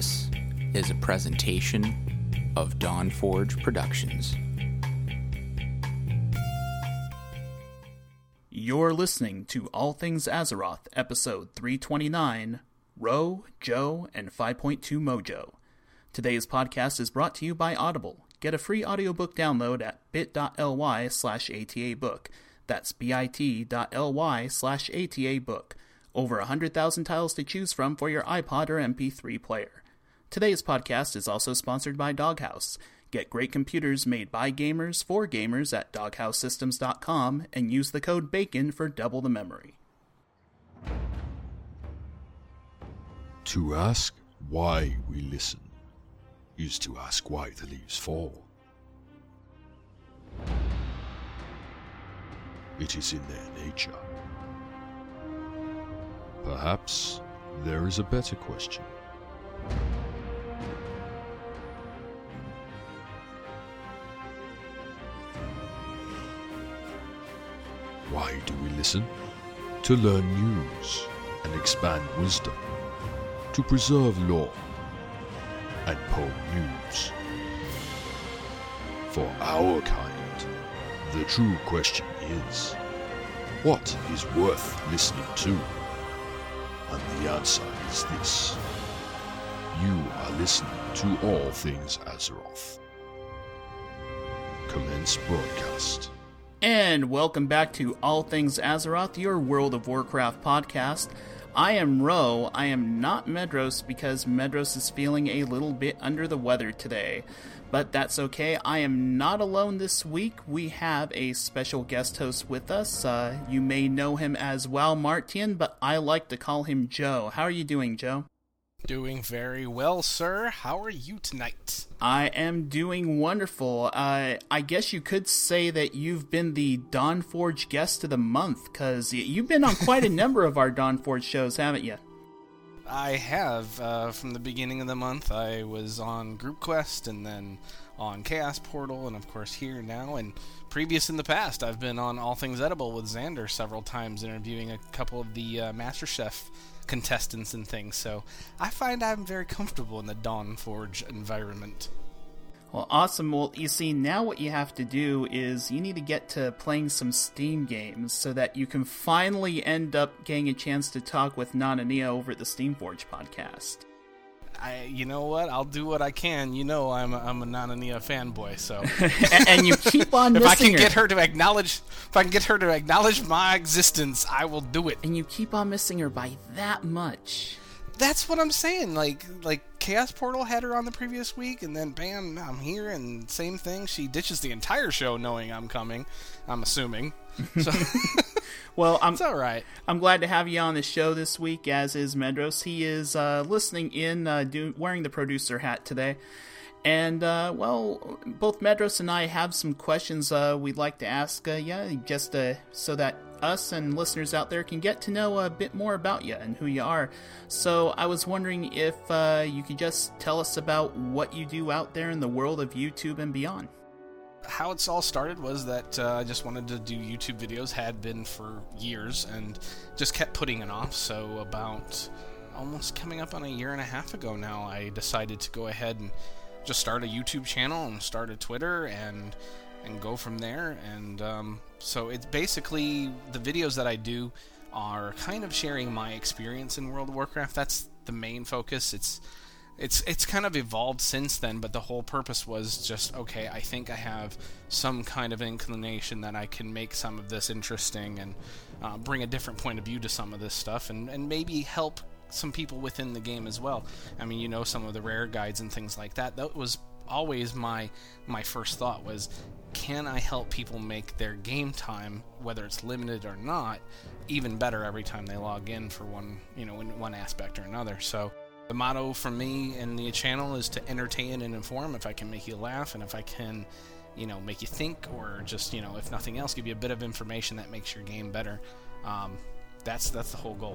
This is a presentation of Dawnforge Productions. You're listening to All Things Azeroth, episode 329, Ro, Joe, and 5.2 Mojo. Today's podcast is brought to you by Audible. Get a free audiobook download at bit.ly/ATAbook. That's bit.ly/ATAbook. Over 100,000 titles to choose from for your iPod or MP3 player. Today's podcast is also sponsored by Doghouse. Get great computers made by gamers for gamers at doghousesystems.com and use the code BACON for double the memory. To ask why we listen is to ask why the leaves fall. It is in their nature. Perhaps there is a better question. Why do we listen? To learn news and expand wisdom, to preserve lore and poem news. For our kind, the true question is, what is worth listening to? And the answer is this. You are listening to All Things Azeroth. Commence broadcast. And welcome back to All Things Azeroth, your World of Warcraft podcast. I am Ro. I am not Medros because Medros is feeling a little bit under the weather today. But that's okay. I am not alone this week. We have a special guest host with us. You may know him as Wow Martian, but I like to call him Joe. How are you doing, Joe? Doing very well, sir. How are you tonight? I am doing wonderful. I guess you could say that you've been the Dawnforge guest of the month, because you've been on quite a number of our Dawnforge shows, haven't you? I have. From the beginning of the month, I was on Group Quest, and then on Chaos Portal, and of course here now. And previous in the past, I've been on All Things Edible with Xander several times, interviewing a couple of the MasterChef contestants and things. So I find I'm very comfortable in the Dawnforge environment. Well, awesome. Well, you see, now what you have to do is you need to get to playing some Steam games so that you can finally end up getting a chance to talk with Nanania over at the Steamforge podcast. You know what? I'll do what I can. You know, I'm a Nanania fanboy, so. and you keep on missing her. If I can get her to acknowledge my existence, I will do it. And you keep on missing her by that much. That's what I'm saying. Like Chaos Portal had her on the previous week, and then bam, I'm here, and same thing. She ditches the entire show knowing I'm coming. I'm assuming. So well, it's all right. I'm glad to have you on the show this week, as is Medros. He is listening in, wearing the producer hat today. And, well, both Medros and I have some questions we'd like to ask just so that us and listeners out there can get to know a bit more about you and who you are. So I was wondering if you could just tell us about what you do out there in the world of YouTube and beyond. How it's all started was that I just wanted to do YouTube videos, had been for years, and just kept putting it off. So about almost coming up on a year and a half ago now, I decided to go ahead and just start a YouTube channel and start a Twitter and go from there. And so it's basically the videos that I do are kind of sharing my experience in World of Warcraft. That's the main focus. It's kind of evolved since then, but the whole purpose was just, okay, I think I have some kind of inclination that I can make some of this interesting and bring a different point of view to some of this stuff and maybe help some people within the game as well. I mean, you know, some of the rare guides and things like that. That was always my first thought was, can I help people make their game time, whether it's limited or not, even better every time they log in for one, in one aspect or another. So the motto for me in the channel is to entertain and inform. If I can make you laugh, and if I can, make you think, or just, if nothing else, give you a bit of information that makes your game better. That's the whole goal.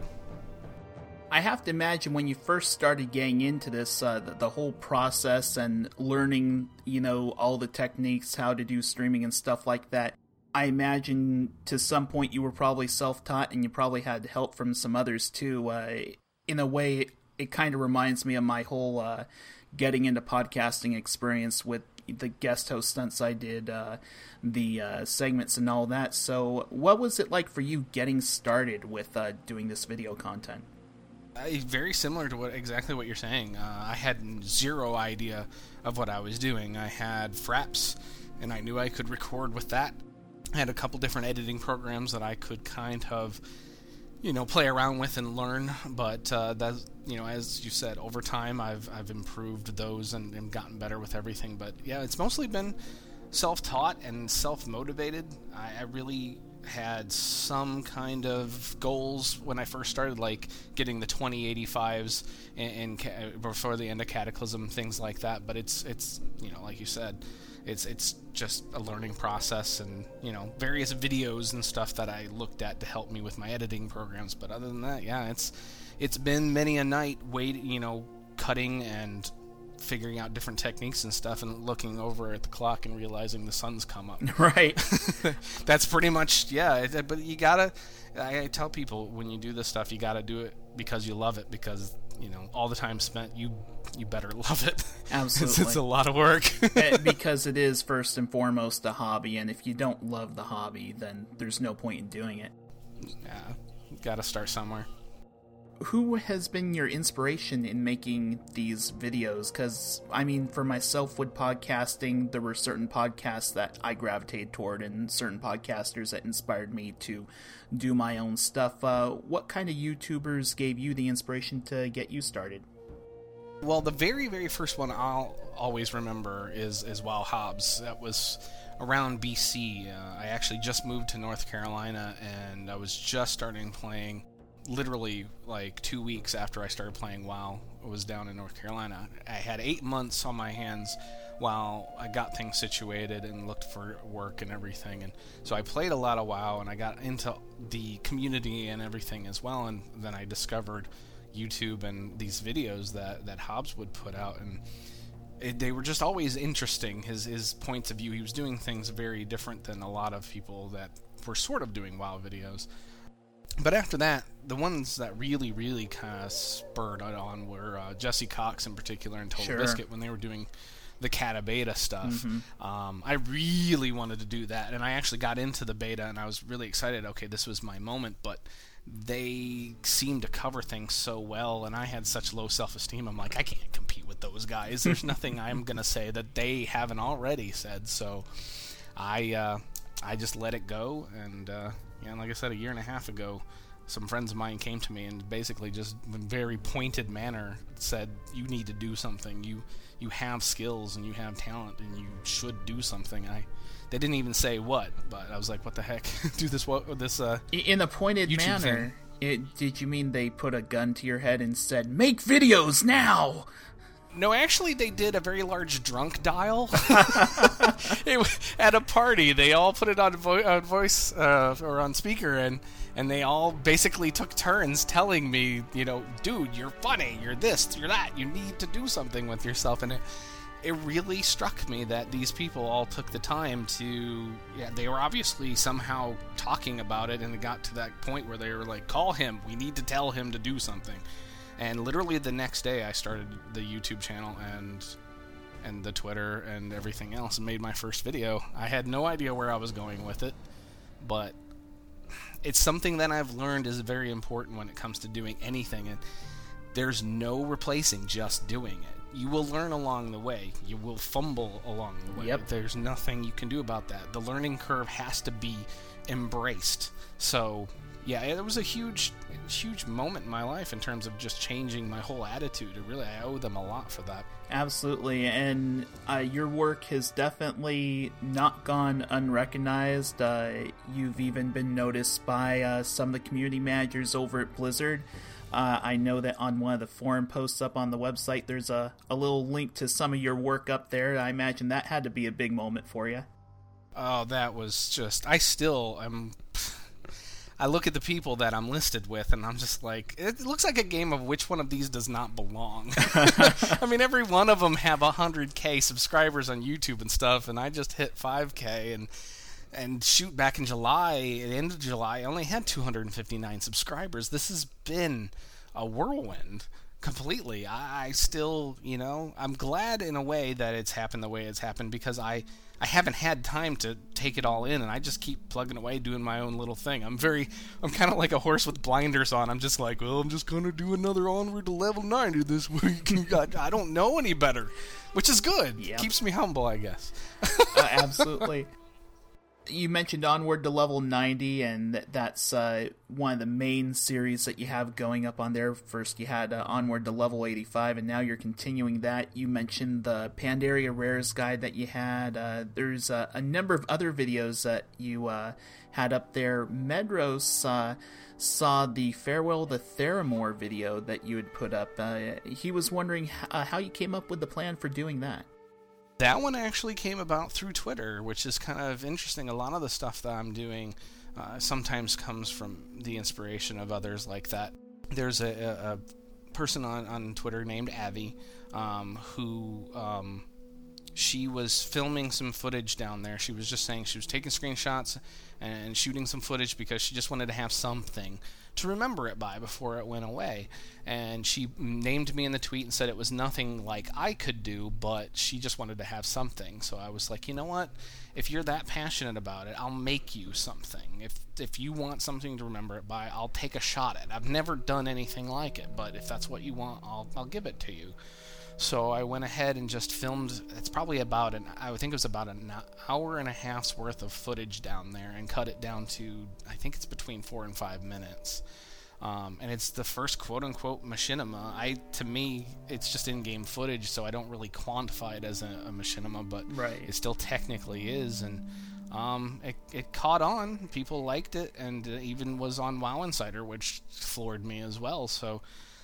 I have to imagine when you first started getting into this, the whole process and learning, all the techniques, how to do streaming and stuff like that, I imagine to some point you were probably self-taught and you probably had help from some others too. In a way, it kind of reminds me of my whole getting into podcasting experience with the guest host stunts I did, the segments and all that. So what was it like for you getting started with doing this video content? Very similar to exactly what you're saying. I had zero idea of what I was doing. I had Fraps, and I knew I could record with that. I had a couple different editing programs that I could kind of, play around with and learn. But that's, as you said, over time I've improved those and gotten better with everything. But yeah, it's mostly been self-taught and self-motivated. I really had some kind of goals when I first started, like getting the 2085s and before the end of Cataclysm, things like that. But it's like you said, it's just a learning process, and various videos and stuff that I looked at to help me with my editing programs. But other than that, yeah, it's been many a night cutting and figuring out different techniques and stuff, and looking over at the clock and realizing the sun's come up. Right. That's pretty much, yeah. But you gotta, I tell people, when you do this stuff, you gotta do it because you love it, because all the time spent, you better love it. Absolutely. It's a lot of work. Because it is first and foremost a hobby, and if you don't love the hobby, then there's no point in doing it. Yeah, you gotta start somewhere. Who has been your inspiration in making these videos? Because, for myself with podcasting, there were certain podcasts that I gravitated toward and certain podcasters that inspired me to do my own stuff. What kind of YouTubers gave you the inspiration to get you started? Well, the very, very first one I'll always remember is Wow Hobbs. That was around BC. I actually just moved to North Carolina, and I was just starting playing. Literally, like 2 weeks after I started playing WoW, I was down in North Carolina. I had 8 months on my hands while I got things situated and looked for work and everything. And so I played a lot of WoW, and I got into the community and everything as well. And then I discovered YouTube and these videos that Hobbs would put out, and they were just always interesting. His points of view. He was doing things very different than a lot of people that were sort of doing WoW videos. But after that, the ones that really, really kind of spurred it on were Jesse Cox in particular and Total Biscuit when they were doing the Cata Beta stuff. Mm-hmm. I really wanted to do that, and I actually got into the beta, and I was really excited. Okay, this was my moment, but they seemed to cover things so well, and I had such low self-esteem. I'm like, I can't compete with those guys. There's nothing I'm going to say that they haven't already said. So I just let it go, and like I said, a year and a half ago, some friends of mine came to me and basically just in a very pointed manner said, you need to do something. You have skills and you have talent and you should do something. They didn't even say what, but I was like, what the heck? Do this in a pointed YouTube manner. Did you mean they put a gun to your head and said, make videos now? No, actually, they did a very large drunk dial. At a party, they all put it on voice or on speaker, and they all basically took turns telling me, dude, you're funny, you're this, you're that, you need to do something with yourself. And it really struck me that these people all took the time to, they were obviously somehow talking about it, and it got to that point where they were like, call him, we need to tell him to do something. And literally the next day, I started the YouTube channel and the Twitter and everything else and made my first video. I had no idea where I was going with it, but it's something that I've learned is very important when it comes to doing anything. And there's no replacing just doing it. You will learn along the way. You will fumble along the way. Yep. There's nothing you can do about that. The learning curve has to be embraced. So yeah, it was a huge moment in my life in terms of just changing my whole attitude. I owe them a lot for that. Absolutely, and your work has definitely not gone unrecognized. You've even been noticed by some of the community managers over at Blizzard. I know that on one of the forum posts up on the website, there's a little link to some of your work up there. I imagine that had to be a big moment for you. Oh, that was just... I look at the people that I'm listed with, and I'm just like, it looks like a game of which one of these does not belong. Every one of them have 100K subscribers on YouTube and stuff, and I just hit 5K, and shoot, back in July, at the end of July, I only had 259 subscribers. This has been a whirlwind completely. I still, I'm glad in a way that it's happened the way it's happened, because I haven't had time to take it all in, and I just keep plugging away doing my own little thing. I'm kind of like a horse with blinders on. I'm just like, well, I'm just going to do another Onward to level 90 this week. I don't know any better, which is good. Yep. Keeps me humble, I guess. Absolutely. You mentioned Onward to level 90, and that's one of the main series that you have going up on there. First you had Onward to level 85, and now you're continuing that. You mentioned the Pandaria Rares guide that you had. There's a number of other videos that you had up there. Medros saw the Farewell to Theramore video that you had put up. He was wondering how you came up with the plan for doing that. That one actually came about through Twitter, which is kind of interesting. A lot of the stuff that I'm doing sometimes comes from the inspiration of others like that. There's a person on Twitter named Avi who she was filming some footage down there. She was just saying she was taking screenshots and shooting some footage because she just wanted to have something to remember it by before it went away. And she named me in the tweet and said it was nothing like I could do, but she just wanted to have something. So I was like, you know what? If you're that passionate about it, I'll make you something. If you want something to remember it by, I'll take a shot at it. I've never done anything like it, but if that's what you want, I'll give it to you. So I went ahead and just filmed. It's probably I think it was about an hour and a half's worth of footage down there, and cut it down to, I think it's between 4 and 5 minutes. And it's the first quote-unquote machinima. To me, it's just in-game footage, so I don't really quantify it as a machinima, but right. It still technically is. And it caught on. People liked it, and it even was on WoW Insider, which floored me as well. So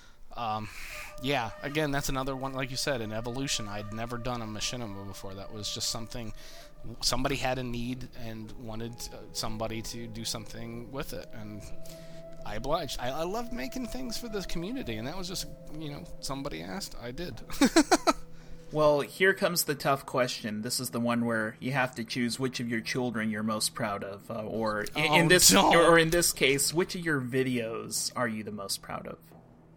yeah, again, that's another one, like you said, an evolution. I'd never done a machinima before. That was just something somebody had a need and wanted somebody to do something with it, and I obliged. I loved making things for the community, and that was just, somebody asked, I did. Well, here comes the tough question. This is the one where you have to choose which of your children you're most proud of, or in this case, which of your videos are you the most proud of?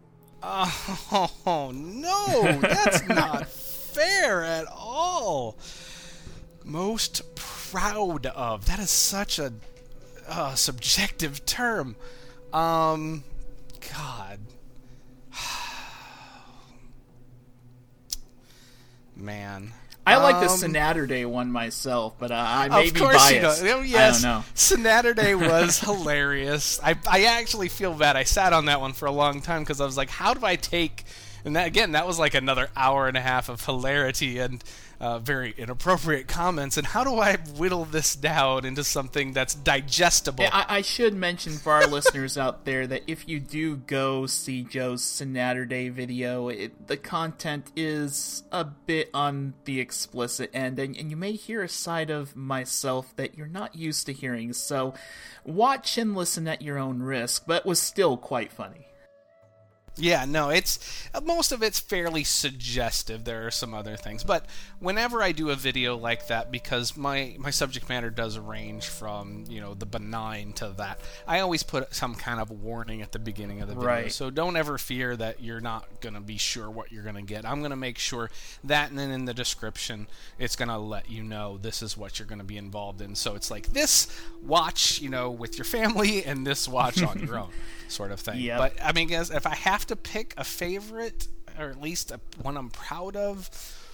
Oh, no, that's not fair at all. Most proud of. That is such a subjective term. God. Man. I like the Synatterday one myself, but I may be biased. Yes, I don't know. Synatterday was hilarious. I actually feel bad. I sat on that one for a long time because I was like, how do I take... And that was like another hour and a half of hilarity and very inappropriate comments. And how do I whittle this down into something that's digestible? I should mention for our listeners out there that if you do go see Joe's Synatterday video, the content is a bit on the explicit end, and you may hear a side of myself that you're not used to hearing. So watch and listen at your own risk, but it was still quite funny. Yeah, no, most of it's fairly suggestive. There are some other things, but whenever I do a video like that, because my subject matter does range from, the benign to that, I always put some kind of warning at the beginning of the video. Right. So don't ever fear that you're not going to be sure what you're going to get. I'm going to make sure that, and then in the description, it's going to let you know this is what you're going to be involved in. So it's like this watch, with your family, and this watch on your own, sort of thing. Yep. But I mean, guys, if I have to pick a favorite, or at least one I'm proud of,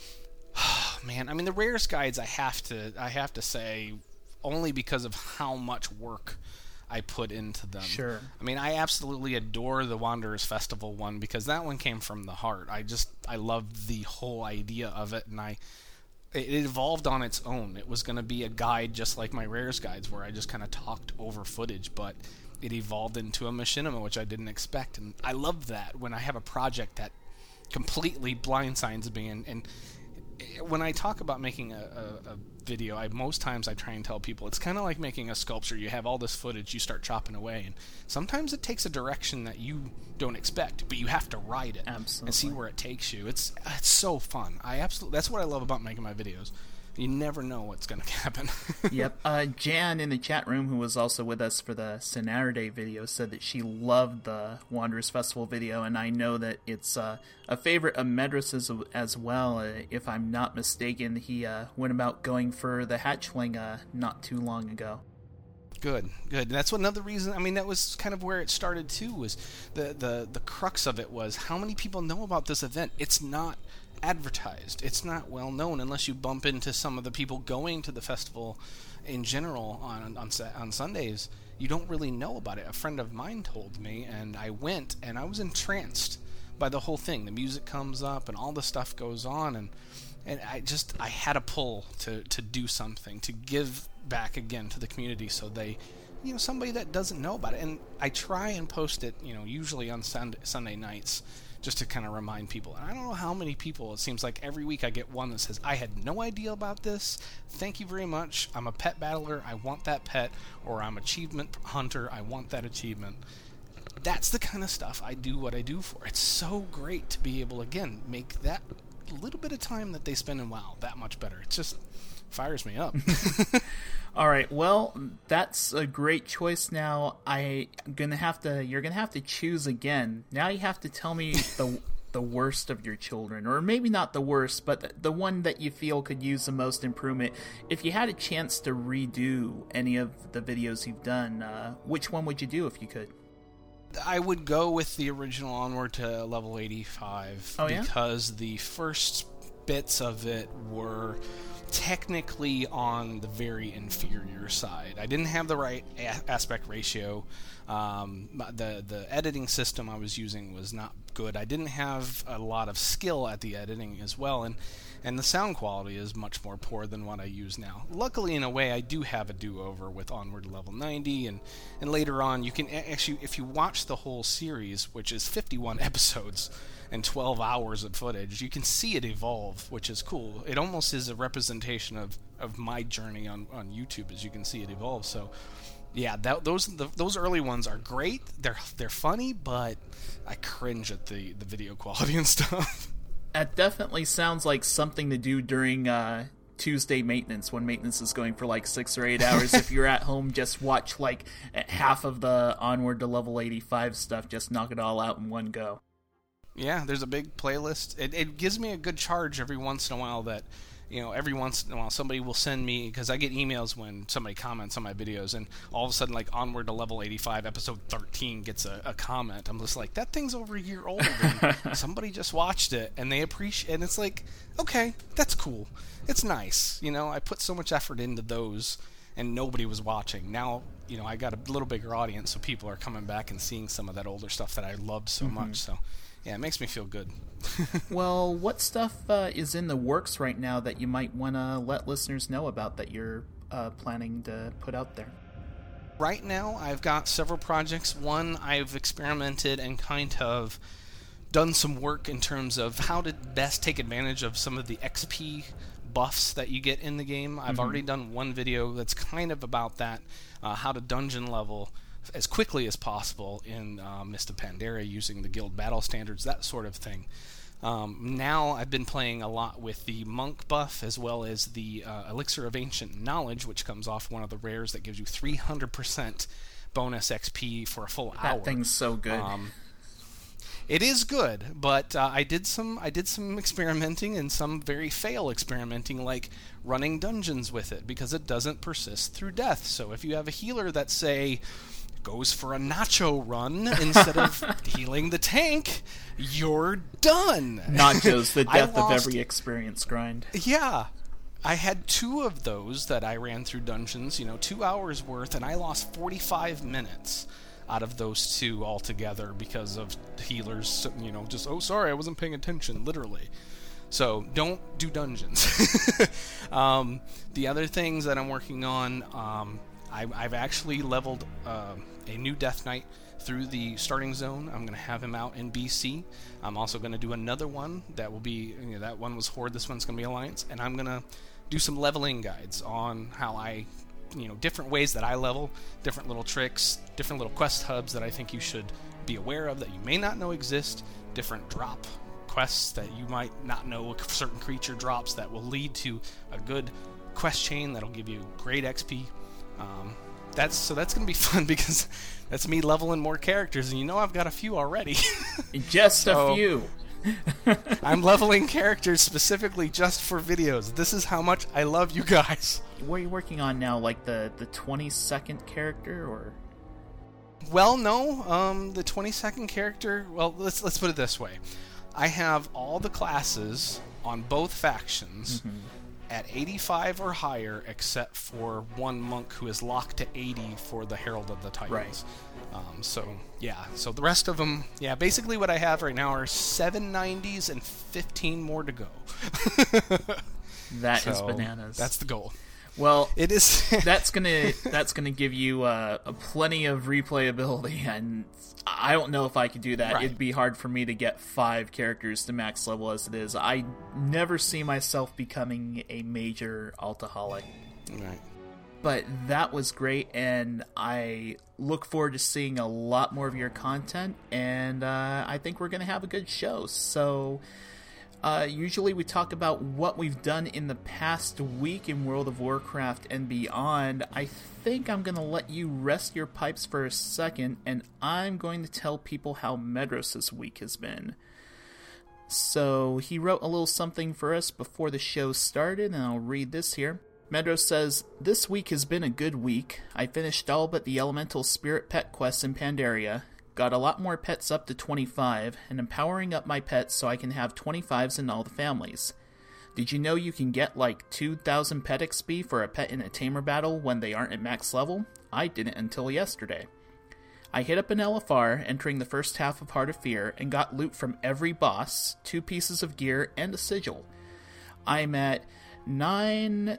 man, I mean, the Rares guides I have to say, only because of how much work I put into them. Sure. I mean, I absolutely adore the Wanderers Festival one, because that one came from the heart. I loved the whole idea of it, and it evolved on its own. It was going to be a guide just like my Rares guides, where I just kind of talked over footage, but it evolved into a machinima, which I didn't expect, and I love that when I have a project that completely blindsides me. And when I talk about making a video, most times I try and tell people it's kind of like making a sculpture. You have all this footage, you start chopping away, and sometimes it takes a direction that you don't expect, but you have to ride it. Absolutely. And see where it takes you. It's so fun. That's what I love about making my videos. you never know what's going to happen. Yep. Jan in the chat room, who was also with us for the Sonarday video, said that she loved the Wanderers Festival video, and I know that it's a favorite of Medros's as well. If I'm not mistaken, he went about going for the hatchling not too long ago. Good. That's another reason. I mean, that was kind of where it started too. Was the crux of it was how many people know about this event? It's not advertised. It's not well known unless you bump into some of the people going to the festival in general on Sundays. You don't really know about it. A friend of mine told me, and I went, and I was entranced by the whole thing. The music comes up, and all the stuff goes on, and I had a pull to do something, to give back again to the community, so they, somebody that doesn't know about it. And I try and post it, usually on Sunday nights, just to kind of remind people. And I don't know how many people, it seems like every week I get one that says, I had no idea about this. Thank you very much. I'm a pet battler. I want that pet. Or I'm achievement hunter. I want that achievement. That's the kind of stuff I do what I do for. It's so great to be able, again, make that little bit of time that they spend in WoW that much better. It just fires me up. All right, well, that's a great choice. Now you're gonna have to choose again. Now you have to tell me the worst of your children, or maybe not the worst, but the one that you feel could use the most improvement. If you had a chance to redo any of the videos you've done, which one would you do if you could? I would go with the original Onward to level 85. Oh, yeah? Because the first bits of it were technically on the very inferior side. I didn't have the right aspect ratio. The editing system I was using was not good. I didn't have a lot of skill at the editing as well, and the sound quality is much more poor than what I use now. Luckily, in a way, I do have a do-over with Onward to level 90, and later on, you can actually, if you watch the whole series, which is 51 episodes and 12 hours of footage, you can see it evolve, which is cool. It almost is a representation of my journey on YouTube, as you can see it evolve. So, yeah, those early ones are great. They're funny, but I cringe at the video quality and stuff. That definitely sounds like something to do during Tuesday maintenance, when maintenance is going for like 6 or 8 hours. If you're at home, just watch like half of the Onward to level 85 stuff. Just knock it all out in one go. Yeah, there's a big playlist. It gives me a good charge every once in a while that, every once in a while somebody will send me, because I get emails when somebody comments on my videos, and all of a sudden, like, Onward to level 85, episode 13 gets a comment. I'm just like, that thing's over a year old, and somebody just watched it, and they appreciate, and it's like, okay, that's cool. It's nice. I put so much effort into those, and nobody was watching. Now, I got a little bigger audience, so people are coming back and seeing some of that older stuff that I loved so much, so yeah, it makes me feel good. Well, what stuff is in the works right now that you might want to let listeners know about, that you're planning to put out there? Right now, I've got several projects. One, I've experimented and kind of done some work in terms of how to best take advantage of some of the XP buffs that you get in the game. I've already done one video that's kind of about that, how to dungeon level as quickly as possible in Mist of Pandaria using the guild battle standards, that sort of thing. Now I've been playing a lot with the monk buff, as well as the Elixir of Ancient Knowledge, which comes off one of the rares that gives you 300% bonus XP for a full hour. That thing's so good. It is good, but I did some experimenting, and some very fail experimenting, like running dungeons with it, because it doesn't persist through death. So if you have a healer that, say, goes for a nacho run instead of healing the tank, you're done. Nachos, the death of every experience grind. Yeah. I had 2 of those that I ran through dungeons, 2 hours worth, and I lost 45 minutes out of those 2 altogether because of healers, just, oh, sorry, I wasn't paying attention, literally. So don't do dungeons. The other things that I'm working on, I've actually leveled a new Death Knight through the starting zone. I'm going to have him out in BC. I'm also going to do another one that will be, that one was Horde, this one's going to be Alliance, and I'm going to do some leveling guides on how I, different ways that I level, different little tricks, different little quest hubs that I think you should be aware of that you may not know exist, different drop quests that you might not know a certain creature drops that will lead to a good quest chain that'll give you great XP. That's gonna be fun because that's me leveling more characters, and I've got a few already. Just a few. I'm leveling characters specifically just for videos. This is how much I love you guys. What are you working on now? Like the 22nd character, or? Well, no. The 22nd character. Well, let's put it this way. I have all the classes on both factions at 85 or higher, except for one monk who is locked to 80 for the Herald of the Titans. Right. So the rest of them, basically what I have right now are 790s and 15 more to go. That is bananas. That's the goal. Well, it is. that's gonna give you a plenty of replayability, and I don't know if I could do that. Right. It'd be hard for me to get 5 characters to max level as it is. I never see myself becoming a major altaholic. Right. But that was great, and I look forward to seeing a lot more of your content, and I think we're going to have a good show. So, usually we talk about what we've done in the past week in World of Warcraft and beyond. I think I'm going to let you rest your pipes for a second, and I'm going to tell people how Medros' week has been. So, he wrote a little something for us before the show started, and I'll read this here. Medros says, "This week has been a good week. I finished all but the Elemental Spirit pet quests in Pandaria, got a lot more pets up to 25, and I'm powering up my pets so I can have 25s in all the families. Did you know you can get like 2,000 pet XP for a pet in a tamer battle when they aren't at max level? I didn't until yesterday. I hit up an LFR entering the first half of Heart of Fear and got loot from every boss, 2 pieces of gear, and a sigil. I'm at 9.5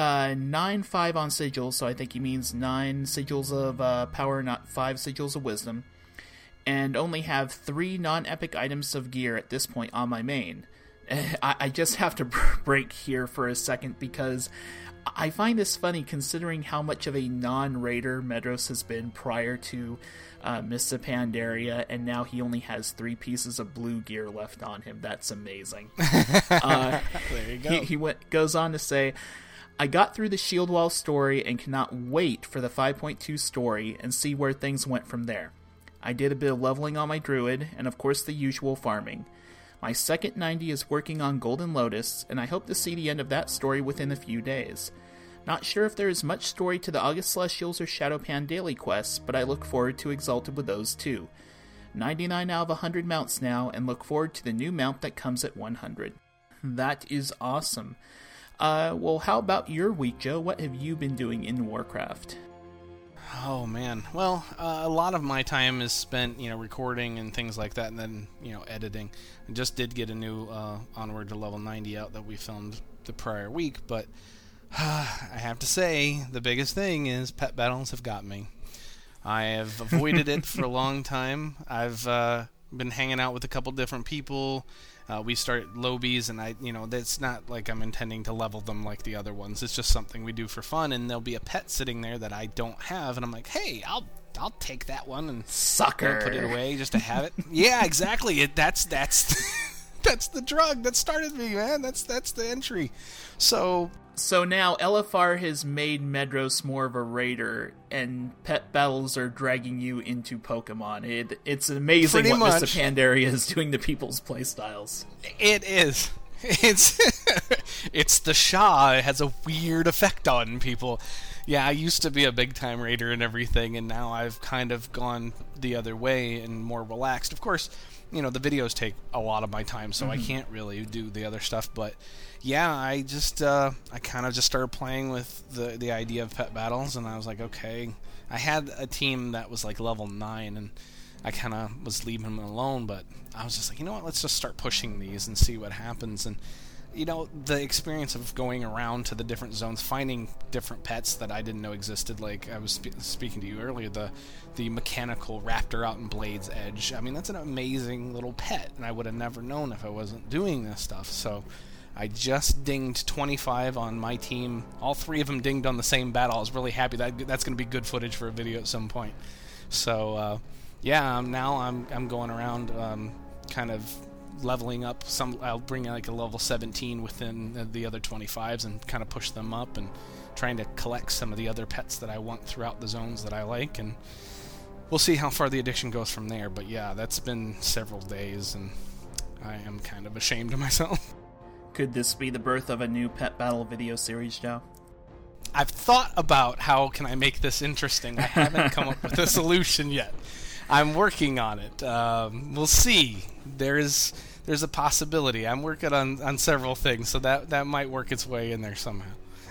on sigils, so I think he means 9 sigils of power, not 5 sigils of wisdom, and only have 3 non-epic items of gear at this point on my main." I just have to break here for a second because I find this funny considering how much of a non-raider Medros has been prior to Mists of Pandaria, and now he only has 3 pieces of blue gear left on him. That's amazing. There you go. He goes on to say, "I got through the Shield Wall story and cannot wait for the 5.2 story and see where things went from there. I did a bit of leveling on my druid, and of course the usual farming. My second 90 is working on Golden Lotus, and I hope to see the end of that story within a few days. Not sure if there is much story to the August Celestials or Shadowpan daily quests, but I look forward to Exalted with those too. 99 out of 100 mounts now, and look forward to the new mount that comes at 100. That is awesome. Well, how about your week, Joe? What have you been doing in Warcraft? Oh man, well, a lot of my time is spent, recording and things like that, and then, editing. I just did get a new Onward to Level 90 out that we filmed the prior week, but I have to say, the biggest thing is pet battles have got me. I have avoided it for a long time. I've been hanging out with a couple different people. We start lobies, and that's not like I'm intending to level them like the other ones. It's just something we do for fun, and there'll be a pet sitting there that I don't have, and I'm like, hey, I'll take that one and sucker, put it away just to have it. Yeah, exactly. That's that's the drug that started me, man. That's the entry. So now LFR has made Medros more of a raider, and pet battles are dragging you into Pokemon. It's amazing Pretty what much. Mr. Pandaria is doing to people's playstyles. It is. It's the Shah. It has a weird effect on people. Yeah, I used to be a big-time raider and everything, and now I've kind of gone the other way and more relaxed. Of course, the videos take a lot of my time, so I can't really do the other stuff, but yeah, I kind of just started playing with the idea of pet battles, and I was like, okay. I had a team that was like level 9, and I kind of was leaving them alone, but I was just like, you know what, let's just start pushing these and see what happens. And the experience of going around to the different zones, finding different pets that I didn't know existed, like I was speaking to you earlier, the mechanical raptor out in Blade's Edge. I mean, that's an amazing little pet, and I would have never known if I wasn't doing this stuff. So I just dinged 25 on my team. All 3 of them dinged on the same battle. I was really happy. That's going to be good footage for a video at some point. So, now I'm going around kind of leveling up. I'll bring like a level 17 within the other 25s and kind of push them up, and trying to collect some of the other pets that I want throughout the zones that I like, and we'll see how far the addiction goes from there. But yeah, that's been several days, and I am kind of ashamed of myself. Could this be the birth of a new pet battle video series, Joe? I've thought about how can I make this interesting. I haven't come up with a solution yet. I'm working on it. We'll see. There's a possibility. I'm working on several things, so that might work its way in there somehow.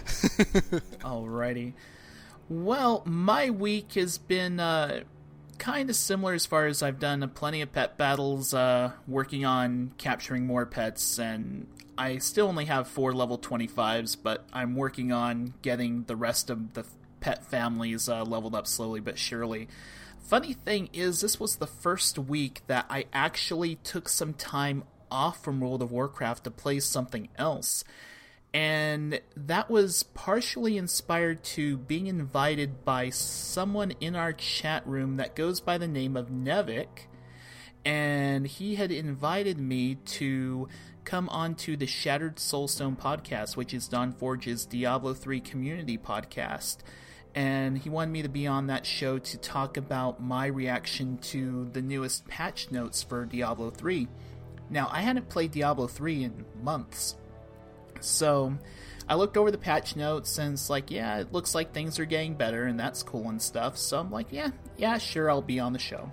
Alrighty. Well, my week has been kind of similar as far as I've done plenty of pet battles, working on capturing more pets, and I still only have 4 level 25s, but I'm working on getting the rest of the pet families leveled up slowly but surely. Funny thing is, this was the first week that I actually took some time off from World of Warcraft to play something else. And that was partially inspired to being invited by someone in our chat room that goes by the name of Nevik. And he had invited me to come onto the Shattered Soulstone podcast, which is Don Forge's Diablo 3 community podcast. And he wanted me to be on that show to talk about my reaction to the newest patch notes for Diablo 3. Now, I hadn't played Diablo 3 in months. So I looked over the patch notes, and it's like, yeah, it looks like things are getting better, and that's cool and stuff. So I'm like, yeah, sure, I'll be on the show.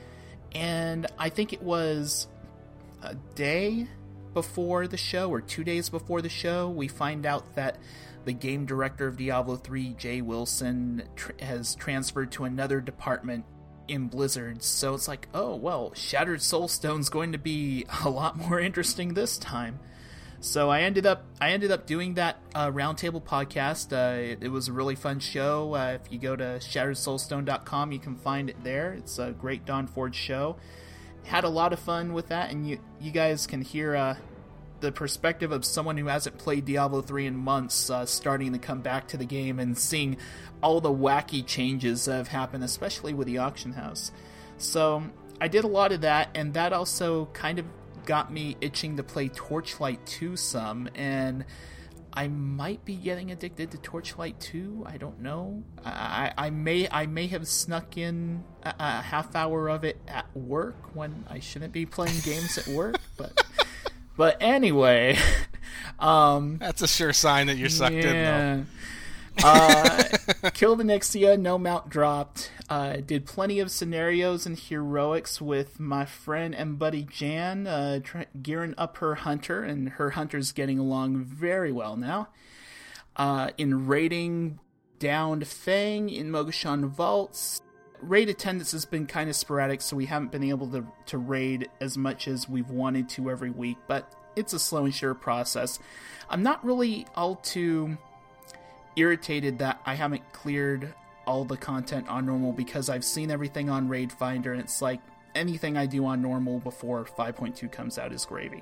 And I think it was a day before the show, or 2 days before the show, we find out that the game director of Diablo 3, Jay Wilson, has transferred to another department in Blizzard. So it's like, oh, well, Shattered Soulstone's going to be a lot more interesting this time. So I ended up doing that roundtable podcast. It was a really fun show. If you go to shatteredsoulstone.com, you can find it there. It's a great Don Forge show. Had a lot of fun with that, and you guys can hear the perspective of someone who hasn't played Diablo 3 in months, starting to come back to the game and seeing all the wacky changes that have happened, especially with the auction house. So I did a lot of that, and that also kind of got me itching to play Torchlight 2 some, and I might be getting addicted to Torchlight 2. I don't know. I may have snuck in a half hour of it at work when I shouldn't be playing games at work, but anyway, that's a sure sign that you're sucked in, though. Killed Onyxia, no mount dropped. Did plenty of scenarios and heroics with my friend and buddy Jan, gearing up her hunter, and her hunter's getting along very well now. In raiding, downed Fang in Mogashan Vaults. Raid attendance has been kind of sporadic, so we haven't been able to raid as much as we've wanted to every week, but it's a slow and sure process. I'm not really all too irritated that I haven't cleared all the content on normal, because I've seen everything on Raid Finder, and it's like anything I do on normal before 5.2 comes out is gravy.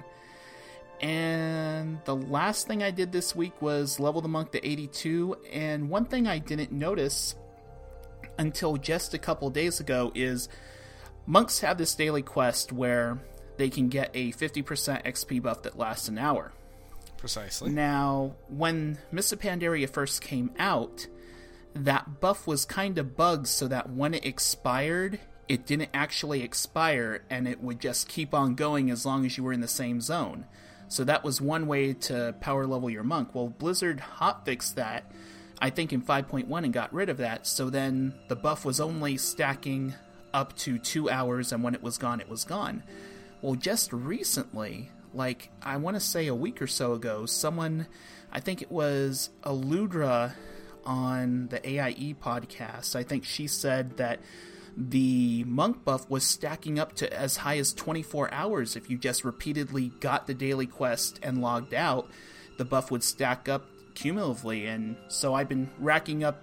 And the last thing I did this week was level the monk to 82, and one thing I didn't notice until just a couple days ago is monks have this daily quest where they can get a 50% XP buff that lasts an hour. Precisely. Now, when Mists of Pandaria first came out, that buff was kind of bugged so that when it expired, it didn't actually expire, and it would just keep on going as long as you were in the same zone. So that was one way to power level your monk. Well, Blizzard hotfixed that, I think in 5.1, and got rid of that, so then the buff was only stacking up to 2 hours, and when it was gone, it was gone. Well, just recently, like, I want to say a week or so ago, someone, I think it was Aludra on the AIE podcast, I think she said that the monk buff was stacking up to as high as 24 hours. If you just repeatedly got the daily quest and logged out, the buff would stack up cumulatively. And so I've been racking up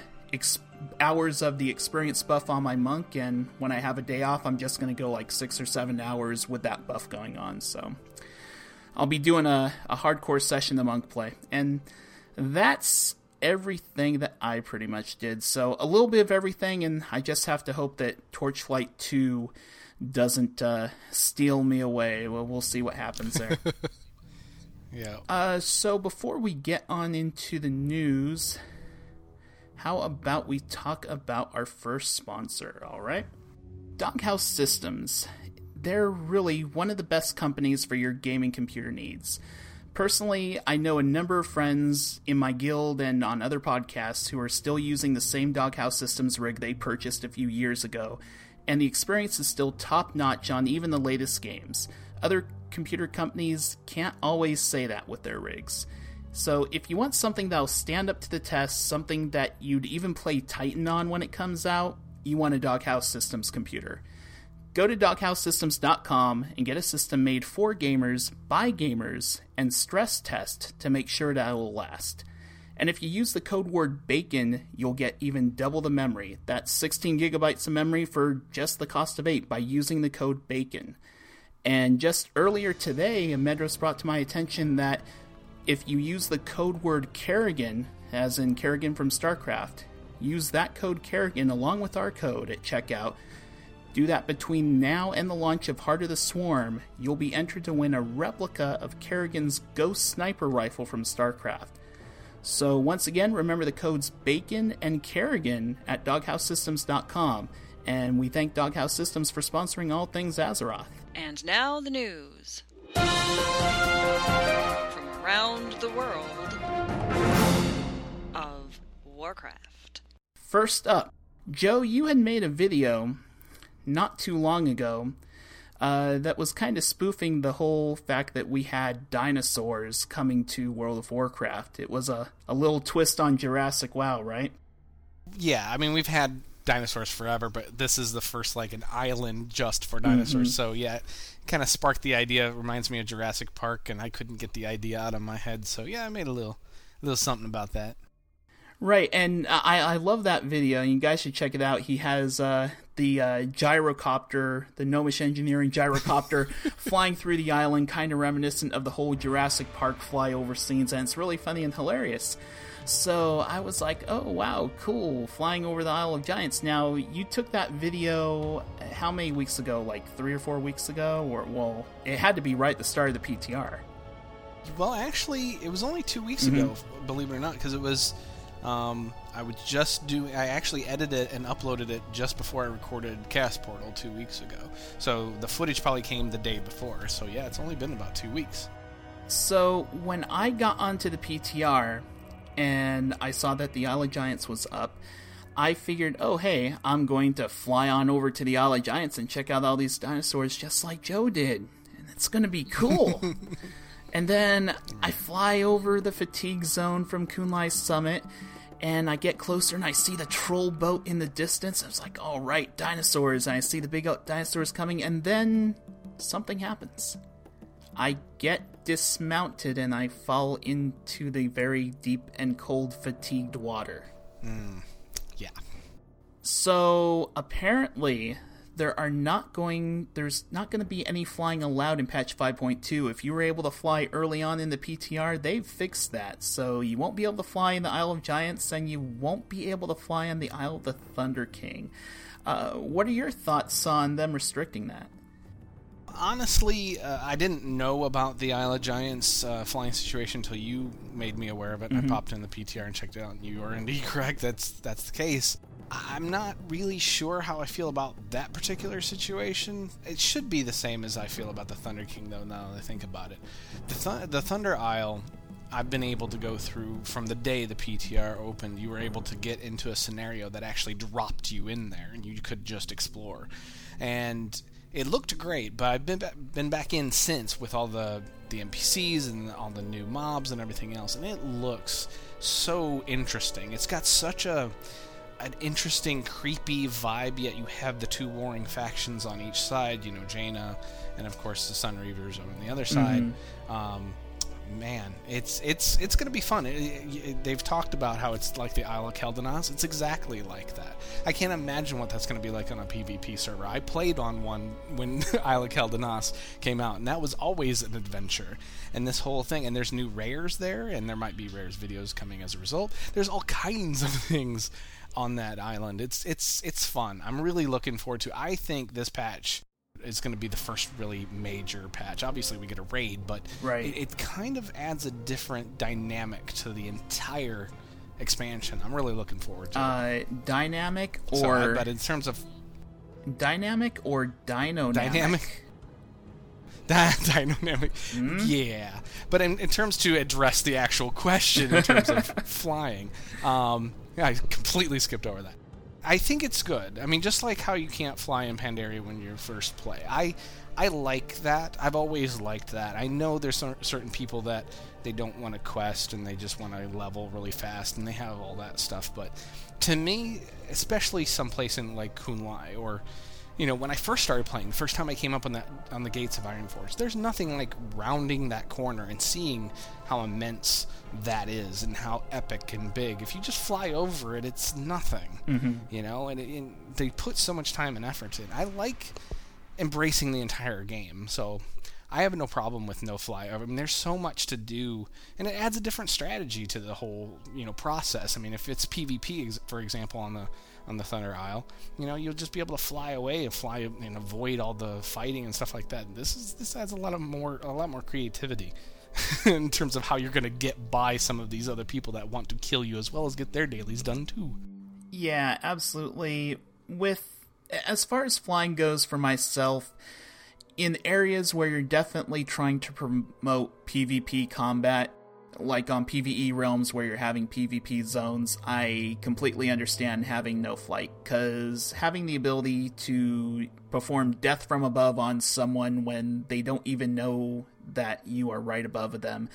hours of the experience buff on my monk, and when I have a day off, I'm just going to go like 6 or 7 hours with that buff going on. So I'll be doing a hardcore session of monk play, and that's everything that I pretty much did. So a little bit of everything, and I just have to hope that Torchlight 2 doesn't steal me away. Well, we'll see what happens there. Yeah. So before we get on into the news, how about we talk about our first sponsor, all right? Doghouse Systems. They're really one of the best companies for your gaming computer needs. Personally, I know a number of friends in my guild and on other podcasts who are still using the same Doghouse Systems rig they purchased a few years ago, and the experience is still top-notch on even the latest games. Other computer companies can't always say that with their rigs. So if you want something that'll stand up to the test, something that you'd even play Titan on when it comes out, you want a Doghouse Systems computer. Go to doghousesystems.com and get a system made for gamers, by gamers, and stress test to make sure that it will last. And if you use the code word BACON, you'll get even double the memory. That's 16 gigabytes of memory for just the cost of 8 by using the code BACON. And just earlier today, Medros brought to my attention that if you use the code word Kerrigan, as in Kerrigan from StarCraft, use that code Kerrigan along with our code at checkout. Do that between now and the launch of Heart of the Swarm, you'll be entered to win a replica of Kerrigan's Ghost Sniper Rifle from StarCraft. So once again, remember the codes BACON and Kerrigan at doghousesystems.com, and we thank Doghouse Systems for sponsoring all things Azeroth. And now the news. From around the world of Warcraft. First up, Joe, you had made a video not too long ago that was kind of spoofing the whole fact that we had dinosaurs coming to World of Warcraft. It was a little twist on Jurassic WoW, right? Yeah, I mean, we've had dinosaurs forever, but this is the first, like, an island just for dinosaurs. So, yeah, it kind of sparked the idea. It reminds me of Jurassic Park, and I couldn't get the idea out of my head. So, yeah, I made a little something about that. Right, and I love that video. You guys should check it out. He has the gyrocopter, the Gnomish Engineering gyrocopter, flying through the island, kind of reminiscent of the whole Jurassic Park flyover scenes, and it's really funny and hilarious. So I was like, oh, wow, cool, flying over the Isle of Giants. Now, you took that video how many weeks ago? Like 3 or 4 weeks ago? Or, well, it had to be right at the start of the PTR. Well, actually, it was only 2 weeks ago, believe it or not, because it was... I actually edited and uploaded it just before I recorded Cast Portal 2 weeks ago. So the footage probably came the day before. So yeah, it's only been about 2 weeks. So when I got onto the PTR and I saw that the Isle of Giants was up, I figured, oh hey, I'm going to fly on over to the Isle of Giants and check out all these dinosaurs just like Joe did. And it's going to be cool. And then I fly over the fatigue zone from Kunlai Summit, and I get closer and I see the troll boat in the distance. I was like, all right, dinosaurs. And I see the big dinosaurs coming, and then something happens. I get dismounted and I fall into the very deep and cold fatigued water. Yeah. So apparently there's not going to be any flying allowed in patch 5.2. If you were able to fly early on in the PTR, they've fixed that. So you won't be able to fly in the Isle of Giants, and you won't be able to fly on the Isle of the Thunder King. What are your thoughts on them restricting that? Honestly, I didn't know about the Isle of Giants flying situation until you made me aware of it. I popped in the PTR and checked it out, and you are indeed correct. That's the case. I'm not really sure how I feel about that particular situation. It should be the same as I feel about the Thunder King, though, now that I think about it. The Thunder Isle, I've been able to go through from the day the PTR opened. You were able to get into a scenario that actually dropped you in there, and you could just explore. And it looked great, but I've been back in since with all the NPCs and all the new mobs and everything else, and it looks so interesting. It's got such an interesting, creepy vibe, yet you have the two warring factions on each side, Jaina, and of course the Sun Reavers on the other side. Man, it's going to be fun. They've talked about how it's like the Isle of Keldanas. It's exactly like that. I can't imagine what that's going to be like on a PvP server. I played on one when Isle of Keldanas came out, and that was always an adventure. And this whole thing, and there's new rares there, and there might be rares videos coming as a result. There's all kinds of things on that island. It's fun. I'm really looking forward to it. I think this patch is going to be the first really major patch. Obviously, we get a raid, but Right. it kind of adds a different dynamic to the entire expansion. I'm really looking forward to it. Dynamic But in terms of dynamic or dynamic? Dynamic, yeah. But in terms to address the actual question in terms of flying, I completely skipped over that. I think it's good. I mean, just like how you can't fly in Pandaria when you first play. I like that. I've always liked that. I know there's certain people that they don't want to quest and they just want to level really fast and they have all that stuff. But to me, especially someplace in like Kunlai or, you know, when I first started playing, the first time I came up on the gates of Ironforge, there's nothing like rounding that corner and seeing how immense that is and how epic and big. If you just fly over it, it's nothing, you know. And they put so much time and effort in. I like embracing the entire game, so I have no problem with no fly over. I mean, there's so much to do, and it adds a different strategy to the whole, you know, process. I mean, if it's PvP, for example, on the Thunder Isle, you know, you'll just be able to fly away and avoid all the fighting and stuff like that. This adds a lot more creativity in terms of how you're going to get by some of these other people that want to kill you as well as get their dailies done too. Yeah, absolutely. As far as flying goes for myself, in areas where you're definitely trying to promote PvP combat, like on PvE realms where you're having PvP zones, I completely understand having no flight, because having the ability to perform death from above on someone when they don't even know that you are right above them,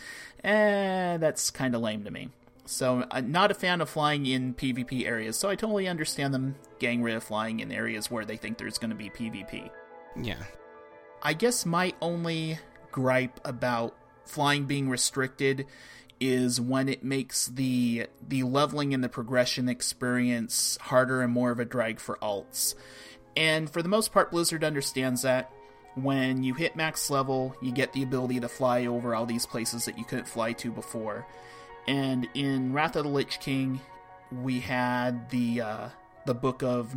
that's kind of lame to me. So I'm not a fan of flying in PvP areas, so I totally understand them getting rid of flying in areas where they think there's going to be PvP. Yeah. I guess my only gripe about flying being restricted is when it makes the leveling and the progression experience harder and more of a drag for alts. And for the most part, Blizzard understands that. When you hit max level, you get the ability to fly over all these places that you couldn't fly to before. And in Wrath of the Lich King, we had the Book of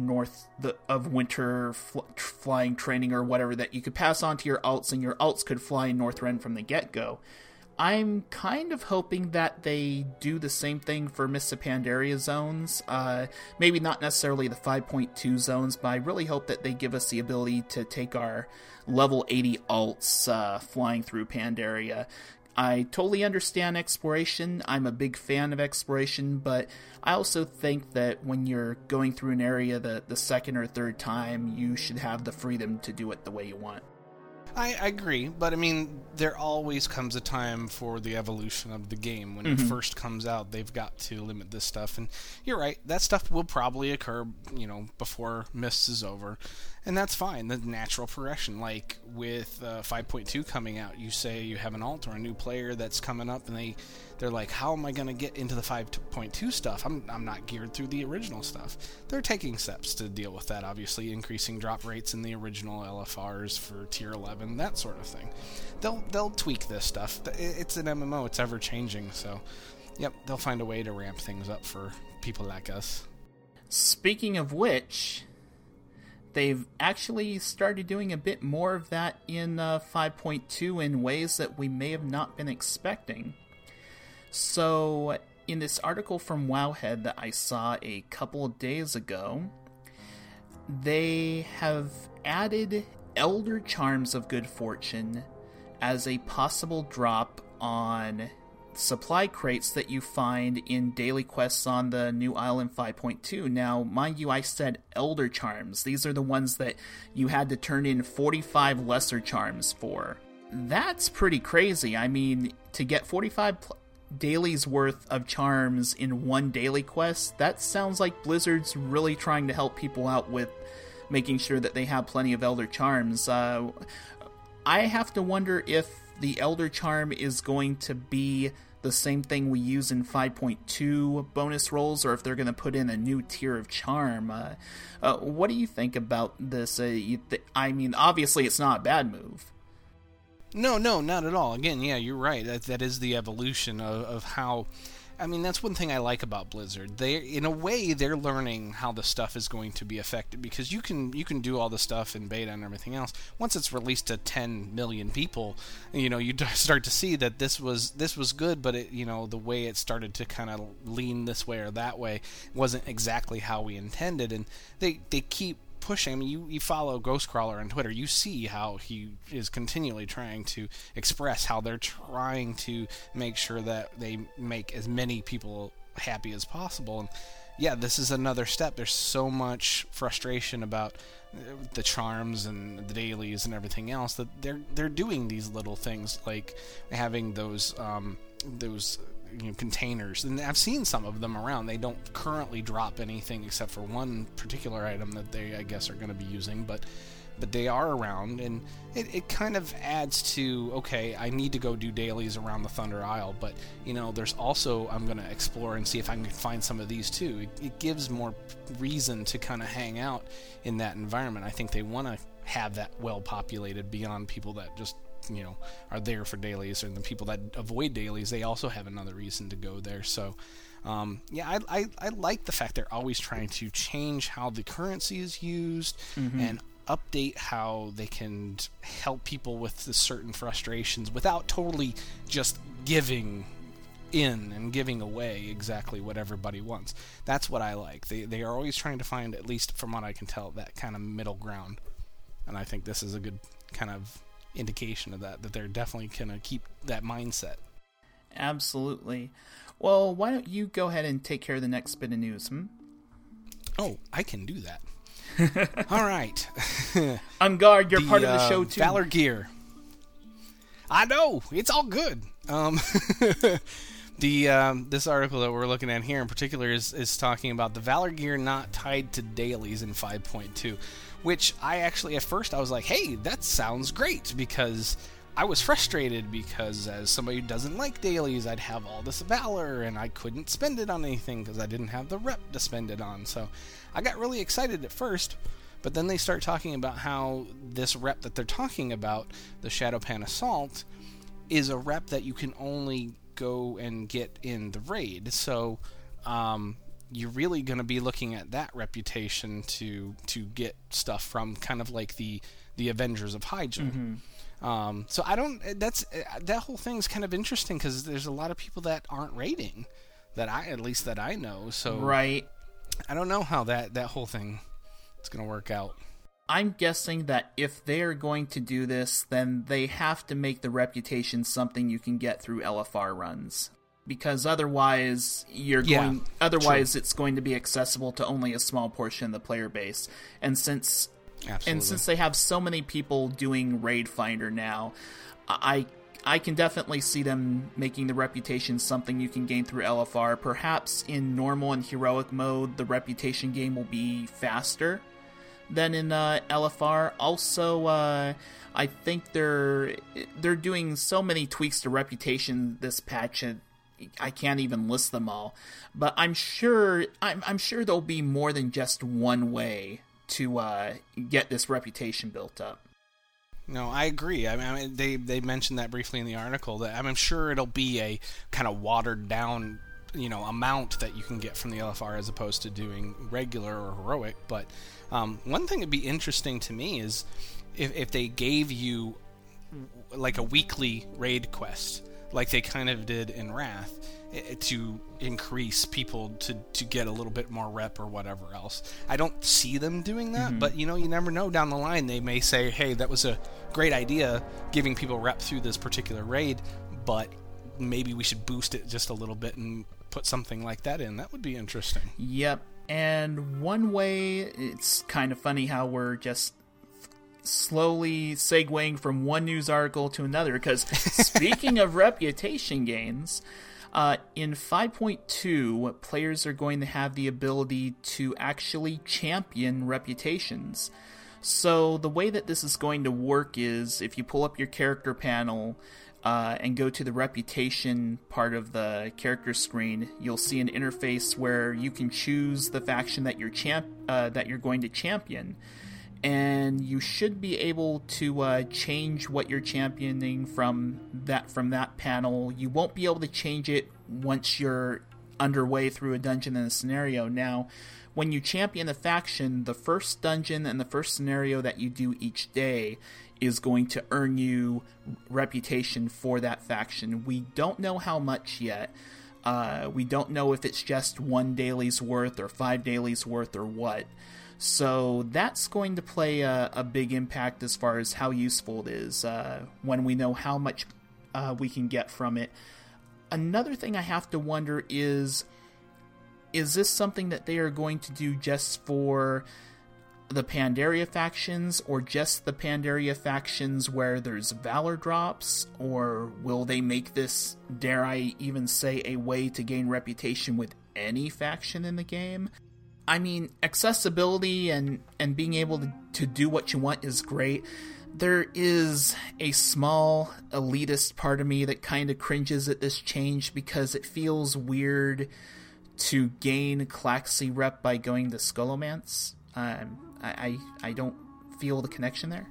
Winter flying training or whatever that you could pass on to your alts, and your alts could fly in Northrend from the get-go. I'm kind of hoping that they do the same thing for Mists of Pandaria zones. Maybe not necessarily the 5.2 zones, but I really hope that they give us the ability to take our level 80 alts flying through Pandaria. I totally understand exploration. I'm a big fan of exploration, but I also think that when you're going through an area the second or third time, you should have the freedom to do it the way you want. I agree, but I mean, there always comes a time for the evolution of the game. When it first comes out, they've got to limit this stuff, and you're right, that stuff will probably occur, you know, before Mists is over, and that's fine, the natural progression. Like with 5.2 coming out, you say you have an alt or a new player that's coming up, and they're like, how am I going to get into the 5.2 stuff? I'm not geared through the original stuff. They're taking steps to deal with that, obviously, increasing drop rates in the original LFRs for Tier 11, that sort of thing. They'll tweak this stuff. It's an MMO, it's ever changing, so yep, they'll find a way to ramp things up for people like us. Speaking of which, they've actually started doing a bit more of that in 5.2 in ways that we may have not been expecting. So, in this article from Wowhead that I saw a couple of days ago, they have added Elder Charms of Good Fortune as a possible drop on supply crates that you find in daily quests on the new island 5.2. Now, mind you, I said Elder Charms. These are the ones that you had to turn in 45 Lesser Charms for. That's pretty crazy. I mean, to get 45 dailies worth of charms in one daily quest, that sounds like Blizzard's really trying to help people out with making sure that they have plenty of Elder Charms. I have to wonder if the Elder Charm is going to be the same thing we use in 5.2 bonus rolls, or if they're going to put in a new tier of charm. What do you think about this? I mean, obviously it's not a bad move. No, not at all. Again, yeah, you're right. That is the evolution of how I mean, that's one thing I like about Blizzard. In a way, they're learning how the stuff is going to be affected, because you can do all the stuff in beta and everything else. Once it's released to 10 million people, you start to see that this was good, but the way it started to kind of lean this way or that way wasn't exactly how we intended, and they keep pushing. I mean, you follow Ghostcrawler on Twitter, you see how he is continually trying to express how they're trying to make sure that they make as many people happy as possible. And yeah, this is another step. There's so much frustration about the charms and the dailies and everything else that they're doing these little things, like having those containers, and I've seen some of them around. They don't currently drop anything except for one particular item that they, I guess, are going to be using, but they are around, and it kind of adds to, okay, I need to go do dailies around the Thunder Isle, but there's also, I'm going to explore and see if I can find some of these too. It gives more reason to kind of hang out in that environment. I think they want to have that well populated beyond people that just are there for dailies, and the people that avoid dailies, they also have another reason to go there. So I like the fact they're always trying to change how the currency is used, and update how they can help people with the certain frustrations without totally just giving in and giving away exactly what everybody wants. That's what I like. They are always trying to find, at least from what I can tell, that kind of middle ground, and I think this is a good kind of indication of that they're definitely gonna keep that mindset. Absolutely. Well, why don't you go ahead and take care of the next bit of news? Oh, I can do that. All right. On guard, you're part of the show too. Valor Gear. I know, it's all good. This article that we're looking at here in particular is talking about the Valor Gear not tied to dailies in 5.2, which I actually, at first, I was like, hey, that sounds great, because I was frustrated because as somebody who doesn't like dailies, I'd have all this Valor, and I couldn't spend it on anything because I didn't have the rep to spend it on. So I got really excited at first, but then they start talking about how this rep that they're talking about, the Shadowpan Assault, is a rep that you can only go and get in the raid. So you're really going to be looking at that reputation to get stuff from, kind of like the Avengers of Hyjal. So I don't. That whole thing's kind of interesting, because there's a lot of people that aren't raiding, that I know. So right. I don't know how that whole thing is going to work out. I'm guessing that if they're going to do this, then they have to make the reputation something you can get through LFR runs. Because otherwise, it's going to be accessible to only a small portion of the player base. And since they have so many people doing Raid Finder now, I can definitely see them making the reputation something you can gain through LFR. Perhaps in normal and heroic mode, the reputation gain will be faster than in LFR. Also, I think they're doing so many tweaks to reputation this patch. I can't even list them all, but I'm sure there'll be more than just one way to get this reputation built up. No, I agree. I mean, they mentioned that briefly in the article. That I'm sure it'll be a kind of watered down, amount that you can get from the LFR as opposed to doing regular or heroic. But one thing that'd be interesting to me is if they gave you like a weekly raid quest, like they kind of did in Wrath, to increase people to get a little bit more rep or whatever else. I don't see them doing that, but you never know, down the line they may say, hey, that was a great idea, giving people rep through this particular raid, but maybe we should boost it just a little bit and put something like that in. That would be interesting. Yep. And one way, it's kind of funny how we're just slowly segueing from one news article to another, because speaking of reputation gains, in 5.2, players are going to have the ability to actually champion reputations. So the way that this is going to work is, if you pull up your character panel and go to the reputation part of the character screen, you'll see an interface where you can choose the faction that you're going to champion. and you should be able to change what you're championing from that panel. You won't be able to change it once you're underway through a dungeon and a scenario. Now, when you champion a faction, the first dungeon and the first scenario that you do each day is going to earn you reputation for that faction. We don't know how much yet. We don't know if it's just 1 daily's worth or 5 dailies worth or what. So that's going to play a big impact as far as how useful it is when we know how much we can get from it. Another thing I have to wonder is this something that they are going to do just for the Pandaria factions, or just the Pandaria factions where there's Valor drops, or will they make this, dare I even say, a way to gain reputation with any faction in the game? I mean, accessibility and being able to do what you want is great. There is a small elitist part of me that kind of cringes at this change because it feels weird to gain Klaxi rep by going to Skullomance. I don't feel the connection there.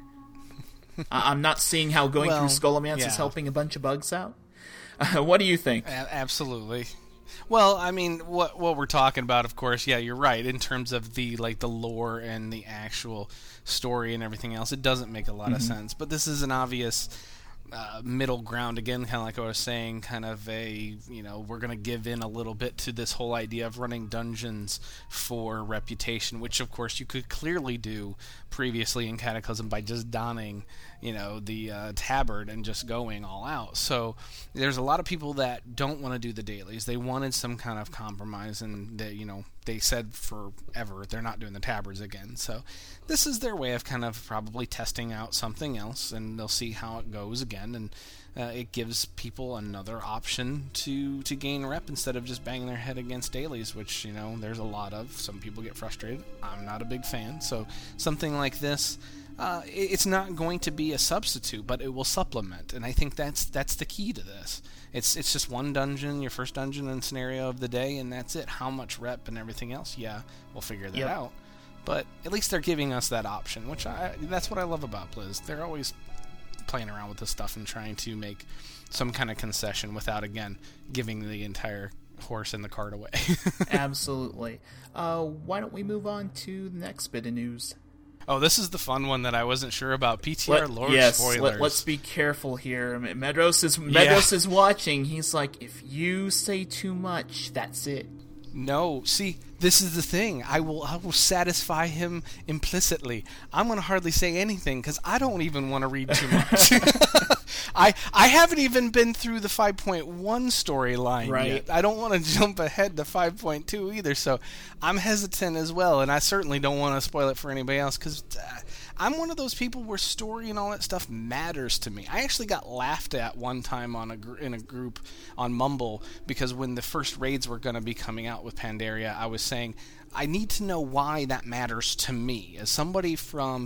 I'm not seeing how going through Skullomance is helping a bunch of bugs out. What do you think? Absolutely. Well, I mean, what we're talking about, of course, yeah, you're right. In terms of the lore and the actual story and everything else, it doesn't make a lot of sense. But this is an obvious middle ground, again, kind of like I was saying, kind of a, we're going to give in a little bit to this whole idea of running dungeons for reputation, which, of course, you could clearly do previously in Cataclysm by just donning, the tabard and just going all out. So there's a lot of people that don't want to do the dailies. They wanted some kind of compromise, and they said forever they're not doing the tabards again. So this is their way of kind of probably testing out something else, and they'll see how it goes again. And it gives people another option to gain rep instead of just banging their head against dailies, which, there's a lot of. Some people get frustrated. I'm not a big fan. So something like this, it's not going to be a substitute, but it will supplement. And I think that's the key to this. It's just one dungeon, your first dungeon and scenario of the day, and that's it. How much rep and everything else, yeah, we'll figure that out. But at least they're giving us that option, which that's what I love about Blizz. They're always playing around with this stuff and trying to make some kind of concession without, again, giving the entire horse and the cart away. Absolutely. Why don't we move on to the next bit of news? Oh, this is the fun one that I wasn't sure about. PTR lore spoilers. Let's be careful here. Medros is watching. He's like, if you say too much, that's it. No, see, this is the thing. I will satisfy him implicitly. I'm going to hardly say anything because I don't even want to read too much. I haven't even been through the 5.1 storyline yet. I don't want to jump ahead to 5.2 either, so I'm hesitant as well, and I certainly don't want to spoil it for anybody else because I'm one of those people where story and all that stuff matters to me. I actually got laughed at one time in a group on Mumble because when the first raids were going to be coming out with Pandaria, I was saying, I need to know why that matters to me. As somebody from,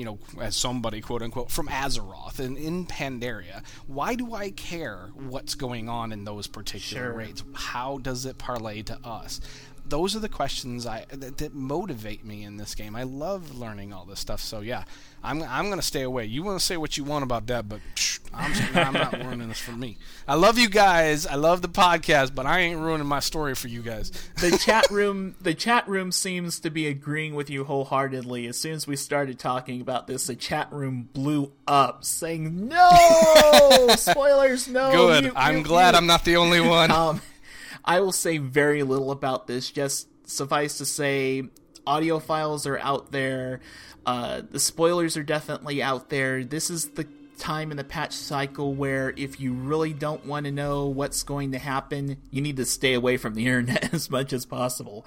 quote unquote, from Azeroth and in Pandaria, why do I care what's going on in those particular raids? How does it parlay to us? Those are the questions that motivate me in this game. I love learning all this stuff. So yeah, I'm going to stay away. You want to say what you want about that, but I'm not ruining this for me. I love you guys. I love the podcast, but I ain't ruining my story for you guys. The chat room seems to be agreeing with you wholeheartedly. As soon as we started talking about this, the chat room blew up, saying, "No spoilers, no." Good. I'm glad I'm not the only one. I will say very little about this. Just suffice to say, audio files are out there. The spoilers are definitely out there. This is the time in the patch cycle where if you really don't want to know what's going to happen, you need to stay away from the internet as much as possible.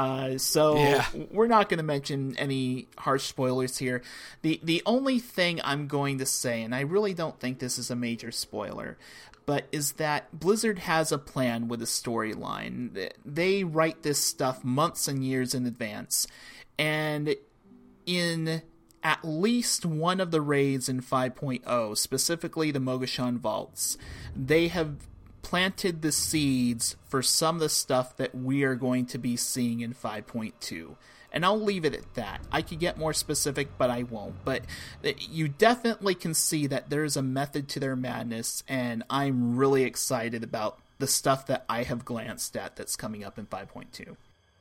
We're not going to mention any harsh spoilers here. The only thing I'm going to say, and I really don't think this is a major spoiler, but is that Blizzard has a plan with a storyline. They write this stuff months and years in advance, and in at least one of the raids in 5.0, specifically the Mogashan Vaults, they have planted the seeds for some of the stuff that we are going to be seeing in 5.2. And I'll leave it at that. I could get more specific, but I won't. But you definitely can see that there's a method to their madness, and I'm really excited about the stuff that I have glanced at that's coming up in 5.2.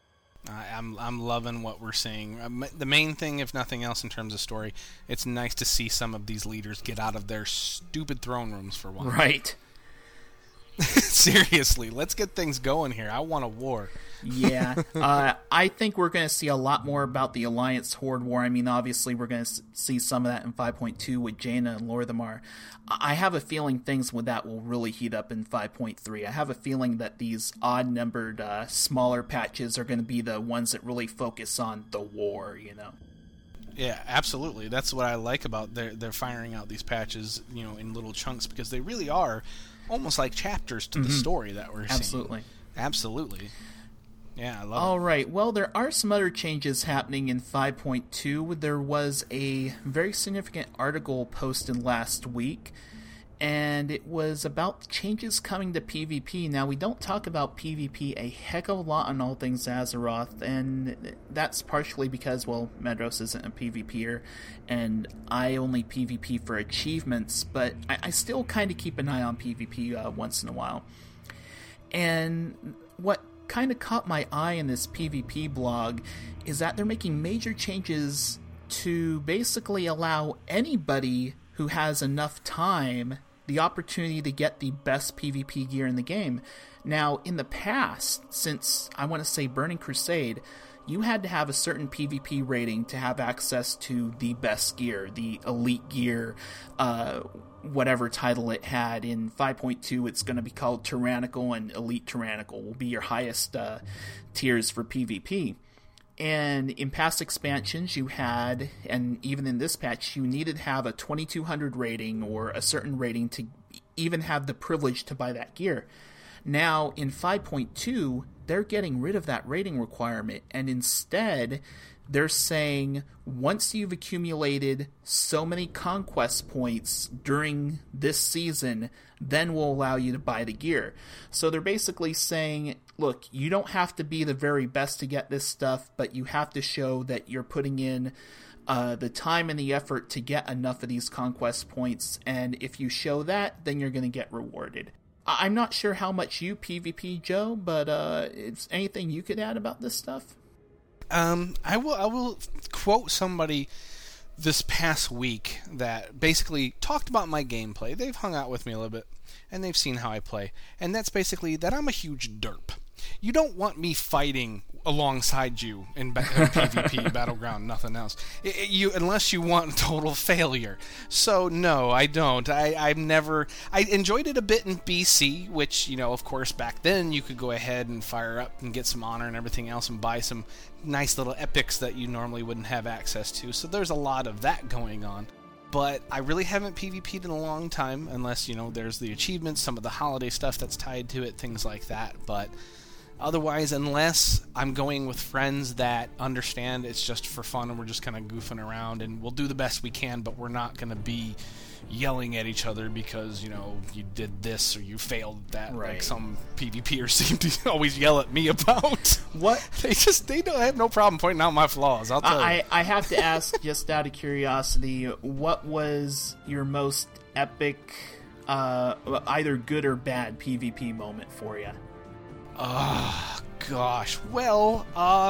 I'm loving what we're seeing. The main thing, if nothing else, in terms of story, it's nice to see some of these leaders get out of their stupid throne rooms for once. Right. Seriously, let's get things going here. I want a war. Yeah. I think we're going to see a lot more about the Alliance Horde War. I mean, obviously, we're going to see some of that in 5.2 with Jaina and Lor'themar. I have a feeling things with that will really heat up in 5.3. I have a feeling that these odd-numbered, smaller patches are going to be the ones that really focus on the war, you know? Yeah, absolutely. That's what I like about they're firing out these patches, in little chunks, because they really are almost like chapters to the story that we're seeing. Absolutely. Yeah, I love it. All right. Well, there are some other changes happening in 5.2. There was a very significant article posted last week, and it was about changes coming to PvP. Now, we don't talk about PvP a heck of a lot on All Things Azeroth, and that's partially because, well, Medros isn't a PvPer, and I only PvP for achievements, but I still kind of keep an eye on PvP once in a while. And what kind of caught my eye in this PvP blog is that they're making major changes to basically allow anybody who has enough time the opportunity to get the best PvP gear in the game. Now, in the past, since I want to say Burning Crusade, you had to have a certain PvP rating to have access to the best gear, the elite gear, whatever title it had. In 5.2, it's going to be called Tyrannical, and Elite Tyrannical will be your highest tiers for PvP. And in past expansions, you had, and even in this patch, you needed to have a 2200 rating or a certain rating to even have the privilege to buy that gear. Now, in 5.2, they're getting rid of that rating requirement, and instead, they're saying once you've accumulated so many conquest points during this season, then we'll allow you to buy the gear. So they're basically saying, look, you don't have to be the very best to get this stuff, but you have to show that you're putting in the time and the effort to get enough of these conquest points, and if you show that, then you're going to get rewarded. I'm not sure how much you PvP, Joe, but is anything you could add about this stuff? I will quote somebody this past week that basically talked about my gameplay. They've hung out with me a little bit, and they've seen how I play. And that's basically that I'm a huge derp. You don't want me fighting alongside you in PvP, Battleground, nothing else. Unless you want total failure. So, no, I don't. I enjoyed it a bit in BC, which, of course, back then you could go ahead and fire up and get some honor and everything else and buy some nice little epics that you normally wouldn't have access to. So there's a lot of that going on. But I really haven't PvP'd in a long time, unless, there's the achievements, some of the holiday stuff that's tied to it, things like that. But otherwise, unless I'm going with friends that understand it's just for fun and we're just kind of goofing around and we'll do the best we can, but we're not going to be yelling at each other because, you did this or you failed that. Right. Like some PvPers seem to always yell at me about. What? They don't have no problem pointing out my flaws, I'll tell you. I have to ask, just out of curiosity, what was your most epic, either good or bad PvP moment for you? Oh, gosh. Well,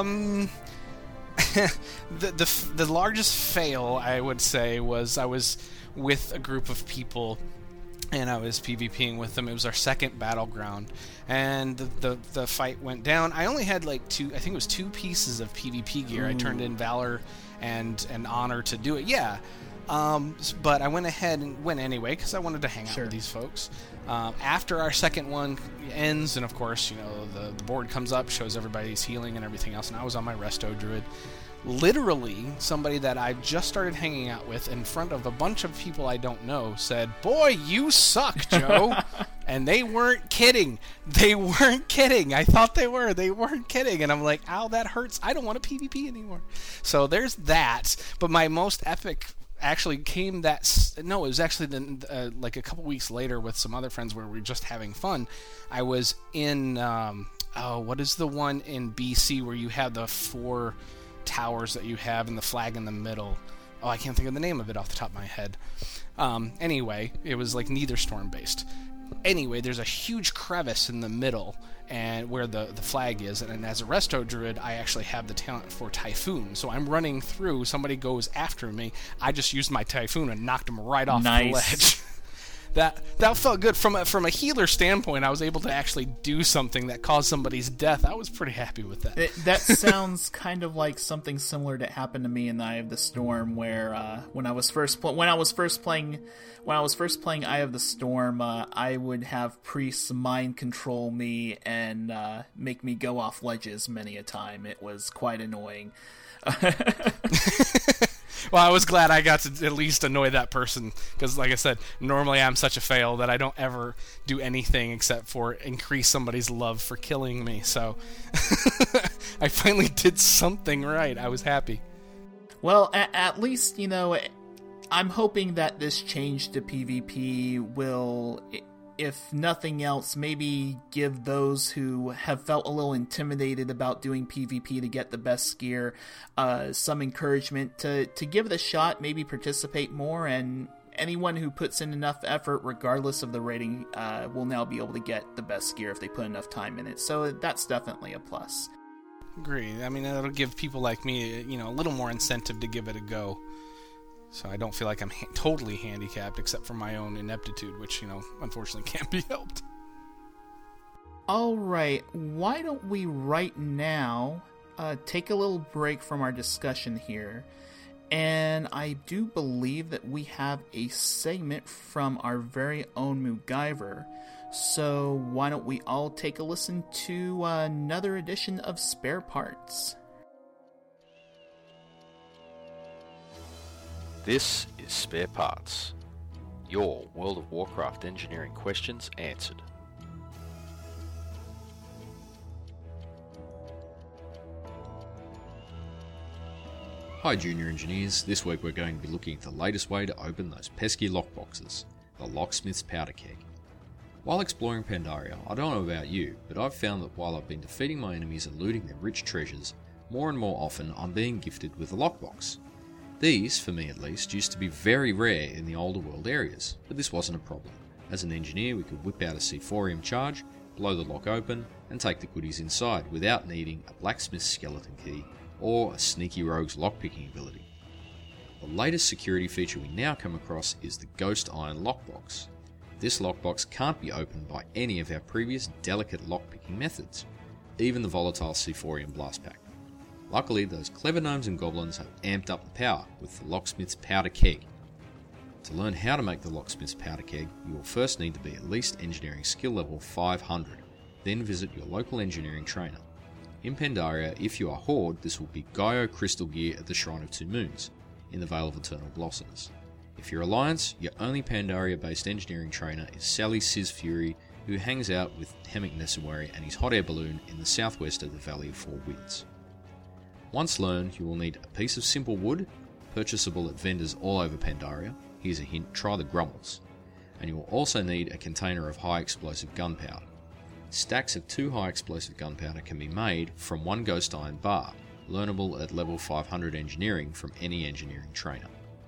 the largest fail, I would say, was I was with a group of people, and I was PvPing with them. It was our second Battleground, and the fight went down. I only had two pieces of PvP gear. Ooh. I turned in Valor and Honor to do it. Yeah. But I went ahead and went anyway because I wanted to hang out with these folks. After our second one ends, and of course, the board comes up, shows everybody's healing and everything else, and I was on my Resto Druid. Literally, somebody that I just started hanging out with in front of a bunch of people I don't know said, "Boy, you suck, Joe." And they weren't kidding. They weren't kidding. I thought they were. They weren't kidding. And I'm like, ow, that hurts. I don't want to PvP anymore. So there's that. But my most epic actually came it was actually like a couple weeks later with some other friends where we were just having fun. I was in what is the one in BC where you have the 4 towers that you have and the flag in the middle. Oh, I can't think of the name of it off the top of my head. Anyway, it was like Nether Storm based. Anyway, there's a huge crevice in the middle and where the flag is, and as a resto druid, I actually have the talent for Typhoon. So I'm running through, somebody goes after me, I just used my Typhoon and knocked him right off the ledge. That felt good. From a healer standpoint, I was able to actually do something that caused somebody's death. I was pretty happy with that. That sounds kind of like something similar that happened to me in Eye of the Storm, where when I was first playing Eye of the Storm, I would have priests mind control me and make me go off ledges many a time. It was quite annoying. Well, I was glad I got to at least annoy that person, because like I said, normally I'm such a fail that I don't ever do anything except for increase somebody's love for killing me, so I finally did something right. I was happy. Well, at least, I'm hoping that this change to PvP will, if nothing else, maybe give those who have felt a little intimidated about doing PvP to get the best gear some encouragement to give it a shot, maybe participate more, and anyone who puts in enough effort, regardless of the rating, will now be able to get the best gear if they put enough time in it. So that's definitely a plus. Agreed. I mean, it'll give people like me, a little more incentive to give it a go. So I don't feel like I'm totally handicapped, except for my own ineptitude, which, unfortunately can't be helped. Alright, why don't we right now take a little break from our discussion here, and I do believe that we have a segment from our very own MacGyver, so why don't we all take a listen to another edition of Spare Parts. This is Spare Parts, your World of Warcraft engineering questions answered. Hi Junior Engineers, this week we're going to be looking at the latest way to open those pesky lockboxes, the Locksmith's Powder Keg. While exploring Pandaria, I don't know about you, but I've found that while I've been defeating my enemies and looting their rich treasures, more and more often I'm being gifted with a lockbox. These, for me at least, used to be very rare in the older world areas, but this wasn't a problem. As an engineer, we could whip out a Sephorium charge, blow the lock open, and take the goodies inside without needing a blacksmith's skeleton key or a sneaky rogue's lockpicking ability. The latest security feature we now come across is the Ghost Iron Lockbox. This lockbox can't be opened by any of our previous delicate lockpicking methods, even the volatile Sephorium Blast Pack. Luckily, those clever gnomes and goblins have amped up the power with the Locksmith's Powder Keg. To learn how to make the Locksmith's Powder Keg, you will first need to be at least engineering skill level 500, then visit your local engineering trainer. In Pandaria, if you are Horde, this will be Gaio Crystal Gear at the Shrine of Two Moons, in the Vale of Eternal Blossoms. If you're Alliance, your only Pandaria-based engineering trainer is Sally Sizz Fury, who hangs out with Hemmick Nessamwari and his hot air balloon in the southwest of the Valley of Four Winds. Once learned, you will need a piece of simple wood, purchasable at vendors all over Pandaria. Here's a hint, try the Grummels. And you will also need a container of high explosive gunpowder. Stacks of 2 high explosive gunpowder can be made from 1 Ghost Iron bar, learnable at level 500 engineering from any engineering trainer.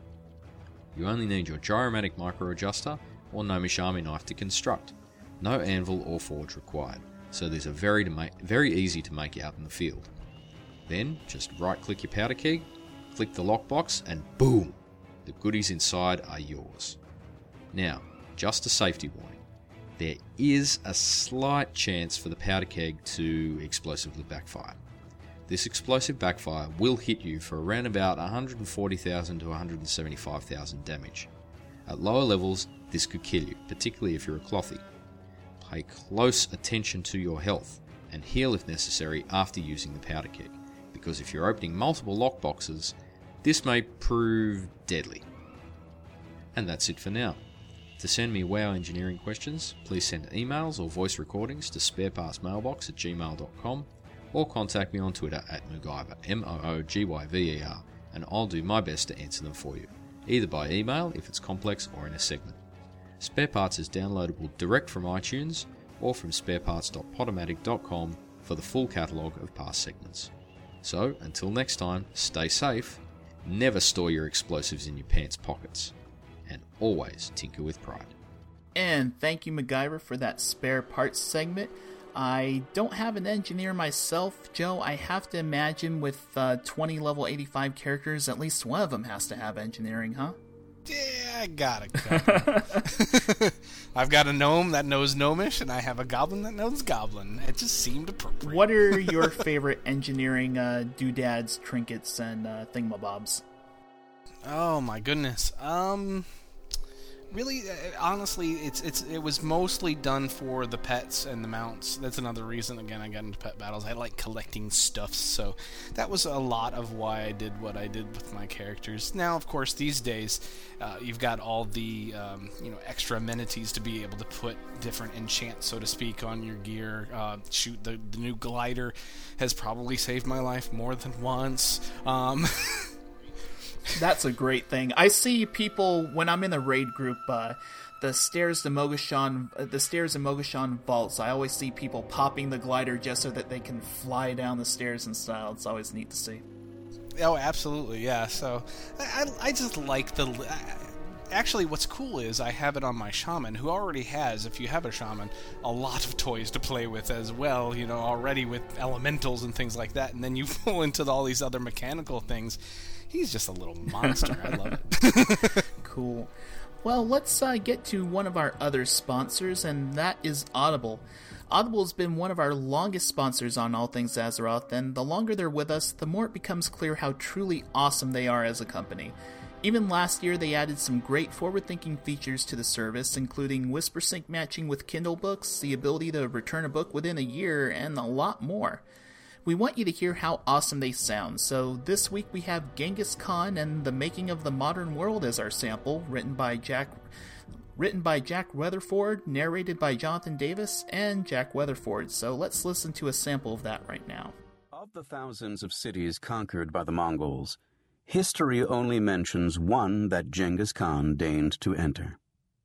You only need your Gyromatic Micro Adjuster or Gnomish Army Knife to construct. No anvil or forge required, so these are very easy to make out in the field. Then, just right-click your powder keg, click the lockbox, and boom! The goodies inside are yours. Now, just a safety warning. There is a slight chance for the powder keg to explosively backfire. This explosive backfire will hit you for around about 140,000 to 175,000 damage. At lower levels, this could kill you, particularly if you're a clothy. Pay close attention to your health, and heal if necessary after using the powder keg, because if you're opening multiple lockboxes, this may prove deadly. And that's it for now. To send me WoW engineering questions, please send emails or voice recordings to sparepartsmailbox@gmail.com or contact me on Twitter at MacGyver, MOOGYVER, and I'll do my best to answer them for you, either by email if it's complex or in a segment. Spare Parts is downloadable direct from iTunes or from spareparts.podomatic.com for the full catalogue of past segments. So, until next time, stay safe, never store your explosives in your pants pockets, and always tinker with pride. And thank you, MacGyver, for that spare parts segment. I don't have an engineer myself, Joe. I have to imagine with 20 level 85 characters, at least one of them has to have engineering, huh? Yeah, I got it. I've got a gnome that knows gnomish, and I have a goblin that knows goblin. It just seemed appropriate. What are your favorite engineering doodads, trinkets, and thingamabobs? Oh my goodness. Really, honestly, it was mostly done for the pets and the mounts. That's another reason, again, I got into pet battles. I like collecting stuffs, so that was a lot of why I did what I did with my characters. Now, of course, these days, you've got all the extra amenities to be able to put different enchants, so to speak, on your gear. Shoot, the new glider has probably saved my life more than once. That's a great thing. I see people when I'm in a raid group. The stairs in Mogashan vaults. I always see people popping the glider just so that they can fly down the stairs in style. It's always neat to see. Oh, absolutely, yeah. So I just like the. Actually, what's cool is I have it on my shaman, who already has, if you have a shaman, a lot of toys to play with as well, already with elementals and things like that, and then you pull into all these other mechanical things. He's just a little monster. I love it. Cool. Well, let's get to one of our other sponsors, and that is Audible. Audible has been one of our longest sponsors on All Things Azeroth, and the longer they're with us, the more it becomes clear how truly awesome they are as a company. Even last year, they added some great forward-thinking features to the service, including Whisper Sync matching with Kindle books, the ability to return a book within a year, and a lot more. We want you to hear how awesome they sound, so this week we have Genghis Khan and the Making of the Modern World as our sample, written by Jack Weatherford, narrated by Jonathan Davis and Jack Weatherford, so let's listen to a sample of that right now. Of the thousands of cities conquered by the Mongols, history only mentions one that Genghis Khan deigned to enter.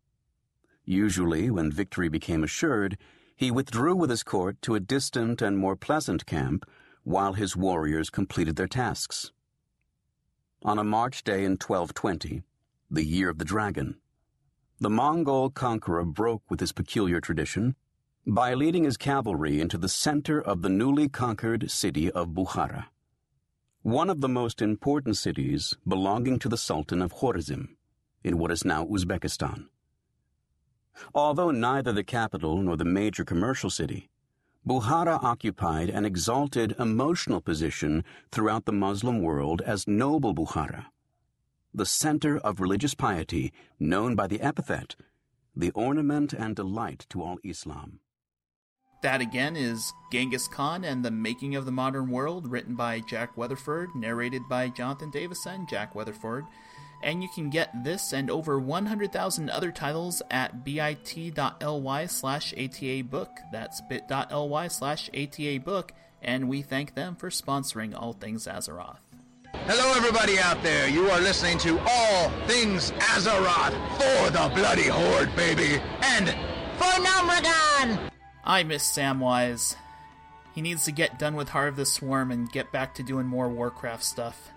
Usually, when victory became assured, he withdrew with his court to a distant and more pleasant camp while his warriors completed their tasks. On a March day in 1220, the year of the dragon, the Mongol conqueror broke with his peculiar tradition by leading his cavalry into the center of the newly conquered city of Bukhara, one of the most important cities belonging to the Sultan of Khwarizm in what is now Uzbekistan. Although neither the capital nor the major commercial city, Bukhara occupied an exalted emotional position throughout the Muslim world as Noble Bukhara, the center of religious piety known by the epithet, the ornament and delight to all Islam. That again is Genghis Khan and the Making of the Modern World, written by Jack Weatherford, narrated by Jonathan Davis and Jack Weatherford. And you can get this and over 100,000 other titles at bit.ly/ATAbook. That's bit.ly/ATAbook, and we thank them for sponsoring All Things Azeroth. Hello, everybody out there. You are listening to All Things Azeroth for the Bloody Horde, baby, and for Nomragon. I miss Samwise. He needs to get done with Heart of the Swarm and get back to doing more Warcraft stuff.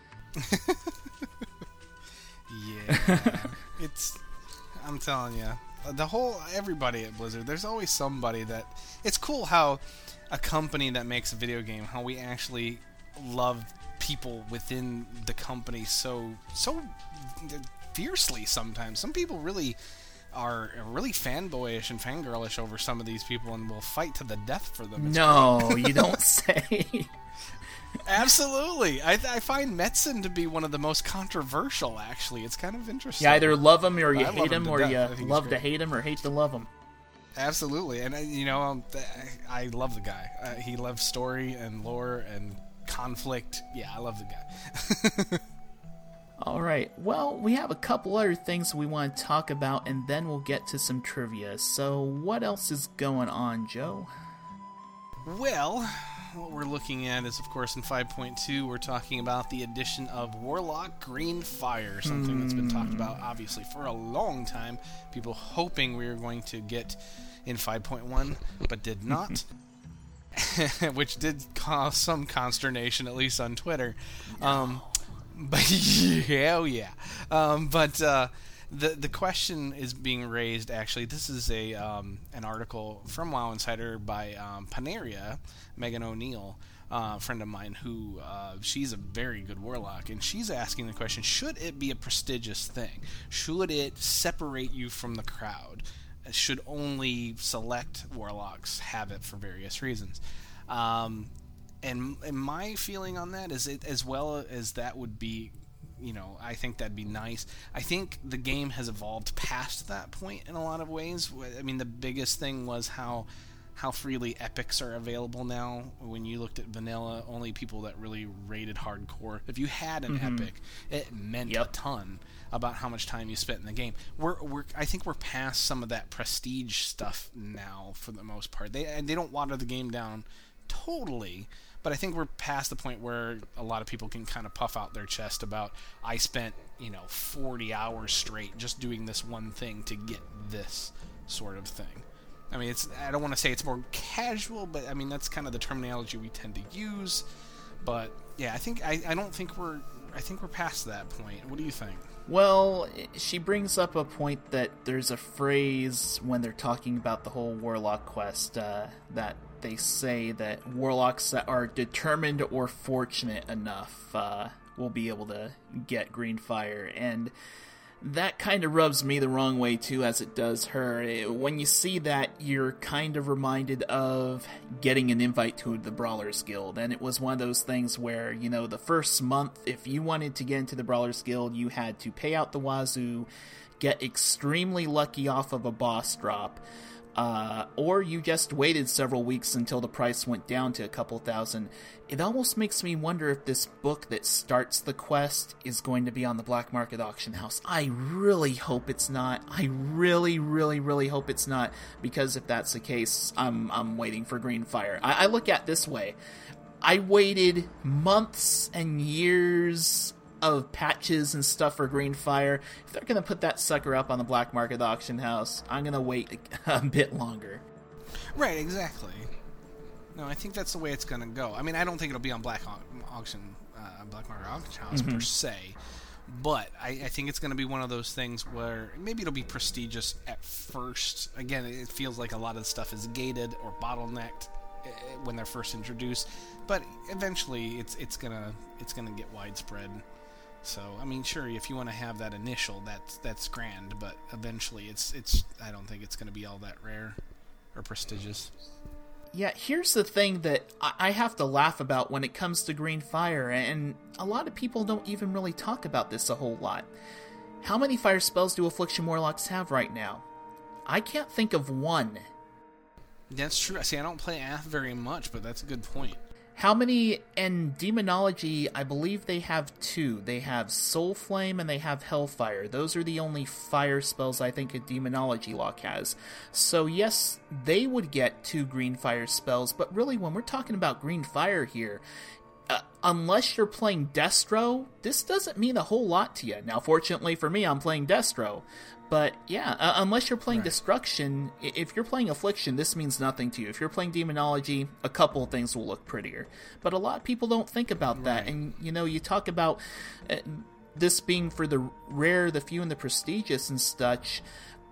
Yeah, I'm telling you, everybody at Blizzard, there's always somebody that, it's cool how a company that makes a video game, how we actually love people within the company so fiercely sometimes. Some people really are really fanboyish and fangirlish over some of these people and will fight to the death for them. No, you don't say. Absolutely. I find Metzen to be one of the most controversial, actually. It's kind of interesting. You either love him or you hate him, or you love to hate him or hate to love him. Absolutely. And, I love the guy. He loves story and lore and conflict. Yeah, I love the guy. All right. Well, we have a couple other things we want to talk about, and then we'll get to some trivia. So what else is going on, Joe? Well, what we're looking at is, of course, in 5.2, we're talking about the addition of Warlock Green Fire, something that's been talked about, obviously, for a long time. People hoping we were going to get in 5.1, but did not. which did cause some consternation, at least on Twitter. But hell yeah. The question is being raised. Actually, this is an article from WoW Insider by Paneria, Megan O'Neill, a friend of mine, who she's a very good warlock, and she's asking the question: should it be a prestigious thing? Should it separate you from the crowd? Should only select warlocks have it for various reasons? And my feeling on that is, as well as that would be, I think that'd be nice. I think the game has evolved past that point in a lot of ways. I mean, the biggest thing was how freely epics are available now. When you looked at vanilla, only people that really rated hardcore, if you had an epic, it meant a ton about how much time you spent in the game. I think we're past some of that prestige stuff now for the most part. They don't water the game down totally, but I think we're past the point where a lot of people can kind of puff out their chest about, I spent 40 hours straight just doing this one thing to get this sort of thing. I mean, I don't want to say it's more casual, but I mean that's kind of the terminology we tend to use. But yeah, I think I think we're past that point. What do you think? Well, she brings up a point that there's a phrase when they're talking about the whole Warlock quest that they say that warlocks that are determined or fortunate enough will be able to get green fire, and that kind of rubs me the wrong way too, as it does her. When you see that, you're kind of reminded of getting an invite to the Brawlers Guild, and it was one of those things where, the first month, if you wanted to get into the Brawlers Guild, you had to pay out the wazoo, get extremely lucky off of a boss drop, or you just waited several weeks until the price went down to a couple thousand. It almost makes me wonder if this book that starts the quest is going to be on the black market auction house. I really hope it's not. I really, really, really hope it's not, because if that's the case, I'm waiting for green fire. I look at it this way. I waited months and years of patches and stuff for green fire. If they're going to put that sucker up on the black market auction house, I'm going to wait a bit longer. Right, exactly. No, I think that's the way it's going to go. I mean, I don't think it'll be on black market auction house per se, but I think it's going to be one of those things where maybe it'll be prestigious at first. Again, it feels like a lot of the stuff is gated or bottlenecked when they're first introduced, but eventually it's gonna get widespread. So, I mean, sure, if you want to have that initial, that's grand, but eventually it's I don't think it's going to be all that rare or prestigious. Yeah, here's the thing that I have to laugh about when it comes to green fire, and a lot of people don't even really talk about this a whole lot. How many fire spells do Affliction Warlocks have right now? I can't think of one. That's true. See, I don't play Ath very much, but that's a good point. How many? In Demonology, I believe they have 2. They have Soul Flame and they have Hellfire. Those are the only fire spells I think a Demonology lock has. So yes, they would get 2 green fire spells, but really when we're talking about green fire here, unless you're playing Destro, this doesn't mean a whole lot to you. Now, fortunately for me, I'm playing Destro. But yeah, unless you're playing Destruction, if you're playing Affliction, this means nothing to you. If you're playing Demonology, a couple of things will look prettier. But a lot of people don't think about that. And, you talk about this being for the rare, the few, and the prestigious and such.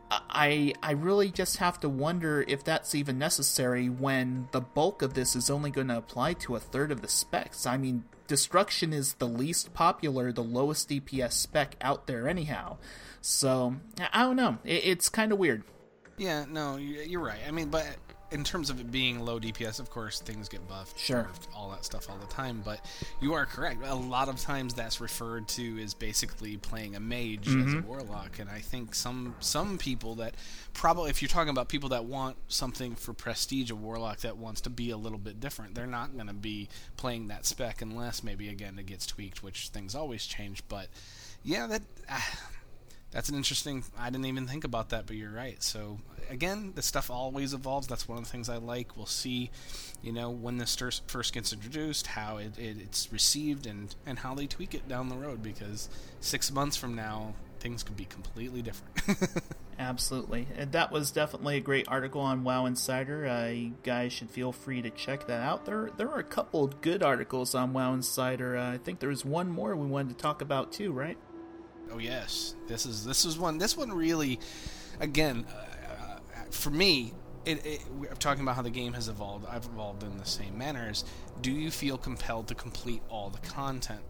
I really just have to wonder if that's even necessary when the bulk of this is only going to apply to a third of the specs. I mean, Destruction is the least popular, the lowest DPS spec out there anyhow. So, I don't know. It's kind of weird. Yeah, no, you're right. I mean, but in terms of it being low DPS, of course, things get buffed. Sure. All that stuff all the time. But you are correct. A lot of times that's referred to as basically playing a mage as a warlock. And I think some people that probably, if you're talking about people that want something for prestige, a warlock that wants to be a little bit different, they're not going to be playing that spec unless maybe, again, it gets tweaked, which things always change. But yeah, that's an interesting... I didn't even think about that, but you're right. So, again, this stuff always evolves. That's one of the things I like. We'll see, when this first gets introduced, how it's received, and how they tweak it down the road, because 6 months from now, things could be completely different. Absolutely. And that was definitely a great article on WoW Insider. You guys should feel free to check that out. There are a couple of good articles on WoW Insider. I think there was one more we wanted to talk about too, right? Oh yes, this is one. This one really, again, for me, we're talking about how the game has evolved. I've evolved in the same manners. Do you feel compelled to complete all the content?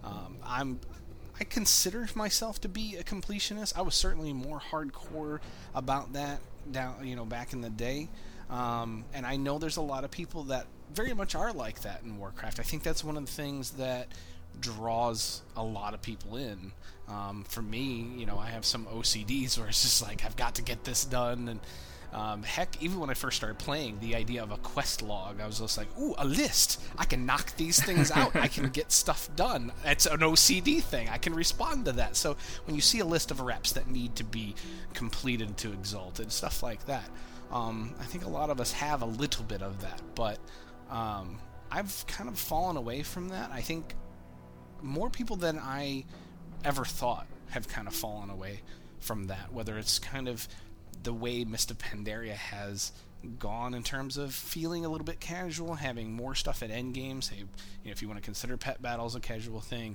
I consider myself to be a completionist. I was certainly more hardcore about that back in the day. And I know there's a lot of people that very much are like that in Warcraft. I think that's one of the things that draws a lot of people in. For me, I have some OCDs where it's just like, I've got to get this done. And heck, even when I first started playing, the idea of a quest log, I was just like, ooh, a list. I can knock these things out. I can get stuff done. It's an OCD thing. I can respond to that. So when you see a list of reps that need to be completed to Exalted, stuff like that, I think a lot of us have a little bit of that. But I've kind of fallen away from that. I think more people than I ever thought have kind of fallen away from that, whether it's kind of the way Mists of Pandaria has gone in terms of feeling a little bit casual, having more stuff at endgame, say, if you want to consider pet battles a casual thing,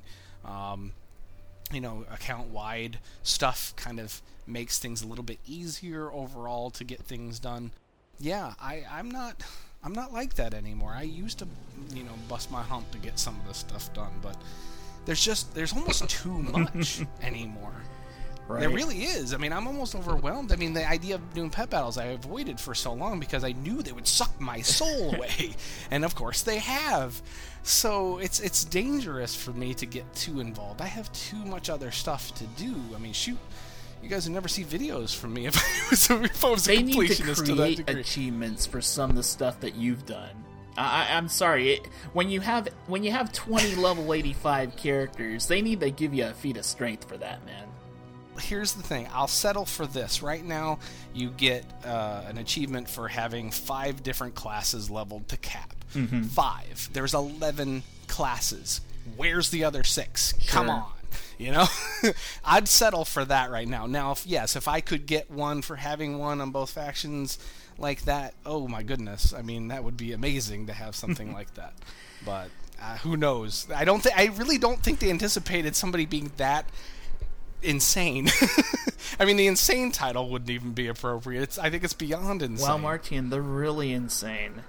account-wide stuff kind of makes things a little bit easier overall to get things done. Yeah, I'm not like that anymore. I used to, bust my hump to get some of this stuff done, but there's almost too much anymore. Right. There really is. I mean, I'm almost overwhelmed. I mean, the idea of doing pet battles I avoided for so long because I knew they would suck my soul away. And of course they have. So it's dangerous for me to get too involved. I have too much other stuff to do. I mean, shoot, you guys would never see videos from me if I was a completionist They need to to that create degree. achievements for some of the stuff that you've done. I'm sorry. When you have 20 level 85 characters, they need to give you a feat of strength for that, man. Here's the thing. I'll settle for this. Right now, you get an achievement for having 5 different classes leveled to cap. 5. There's 11 classes. Where's the other 6? Sure. Come on. I'd settle for that right now. Now, if I could get one for having one on both factions like that, oh my goodness. I mean, that would be amazing to have something like that. But who knows? I really don't think they anticipated somebody being that insane. I mean, the insane title wouldn't even be appropriate. I think it's beyond insane. Well, Martin, they're really insane.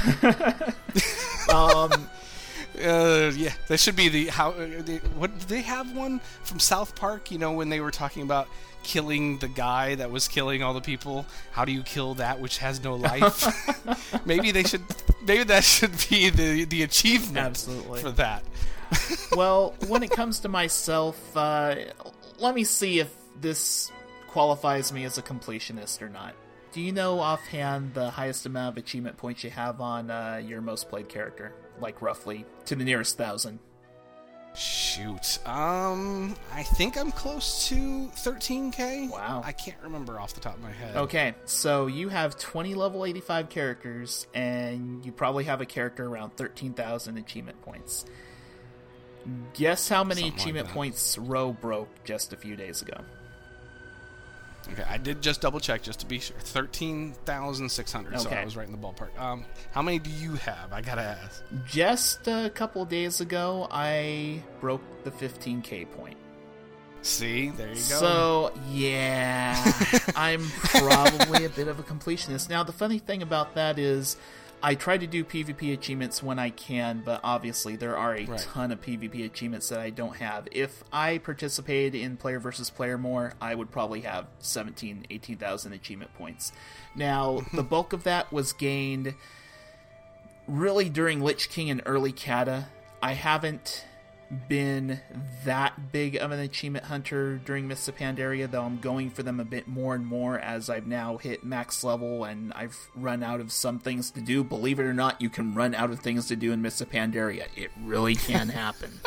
Yeah, that should be what did they have one from South Park? When they were talking about killing the guy that was killing all the people. How do you kill that which has no life? Maybe that should be the achievement. Absolutely. For that. Well, when it comes to myself, let me see if this qualifies me as a completionist or not. Do you know offhand the highest amount of achievement points you have on your most played character? Like roughly to the nearest 1,000. Shoot. I think I'm close to 13k. Wow. I can't remember off the top of my head. Okay, so you have 20 level 85 characters, and you probably have a character around 13,000 achievement points. Guess how many Something achievement like that. points Roe broke just a few days ago? Okay, I did just double check just to be sure. 13,600, so Okay. I was right in the ballpark. How many do you have? I gotta ask. Just a couple of days ago, I broke the 15k point. See, there you go. So, yeah, I'm probably a bit of a completionist. Now, the funny thing about that is I try to do PvP achievements when I can, but obviously there are a ton of PvP achievements that I don't have. If I participated in player versus player more, I would probably have 17,000, 18,000 achievement points. Now, the bulk of that was gained really during Lich King and early Kata. I haven't been that big of an achievement hunter during Mists of Pandaria, though I'm going for them a bit more and more as I've now hit max level and I've run out of some things to do. Believe it or not, you can run out of things to do in Mists of Pandaria. It really can happen.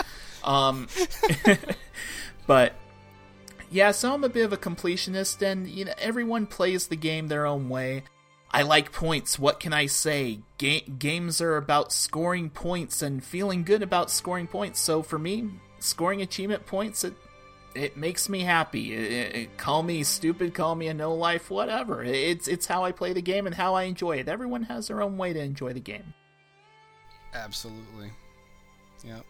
But yeah, so I'm a bit of a completionist, and everyone plays the game their own way. I like points. What can I say? Games are about scoring points and feeling good about scoring points. So for me, scoring achievement points, it makes me happy. Call me stupid, call me a no-life, whatever. It's how I play the game and how I enjoy it. Everyone has their own way to enjoy the game. Absolutely. Yeah,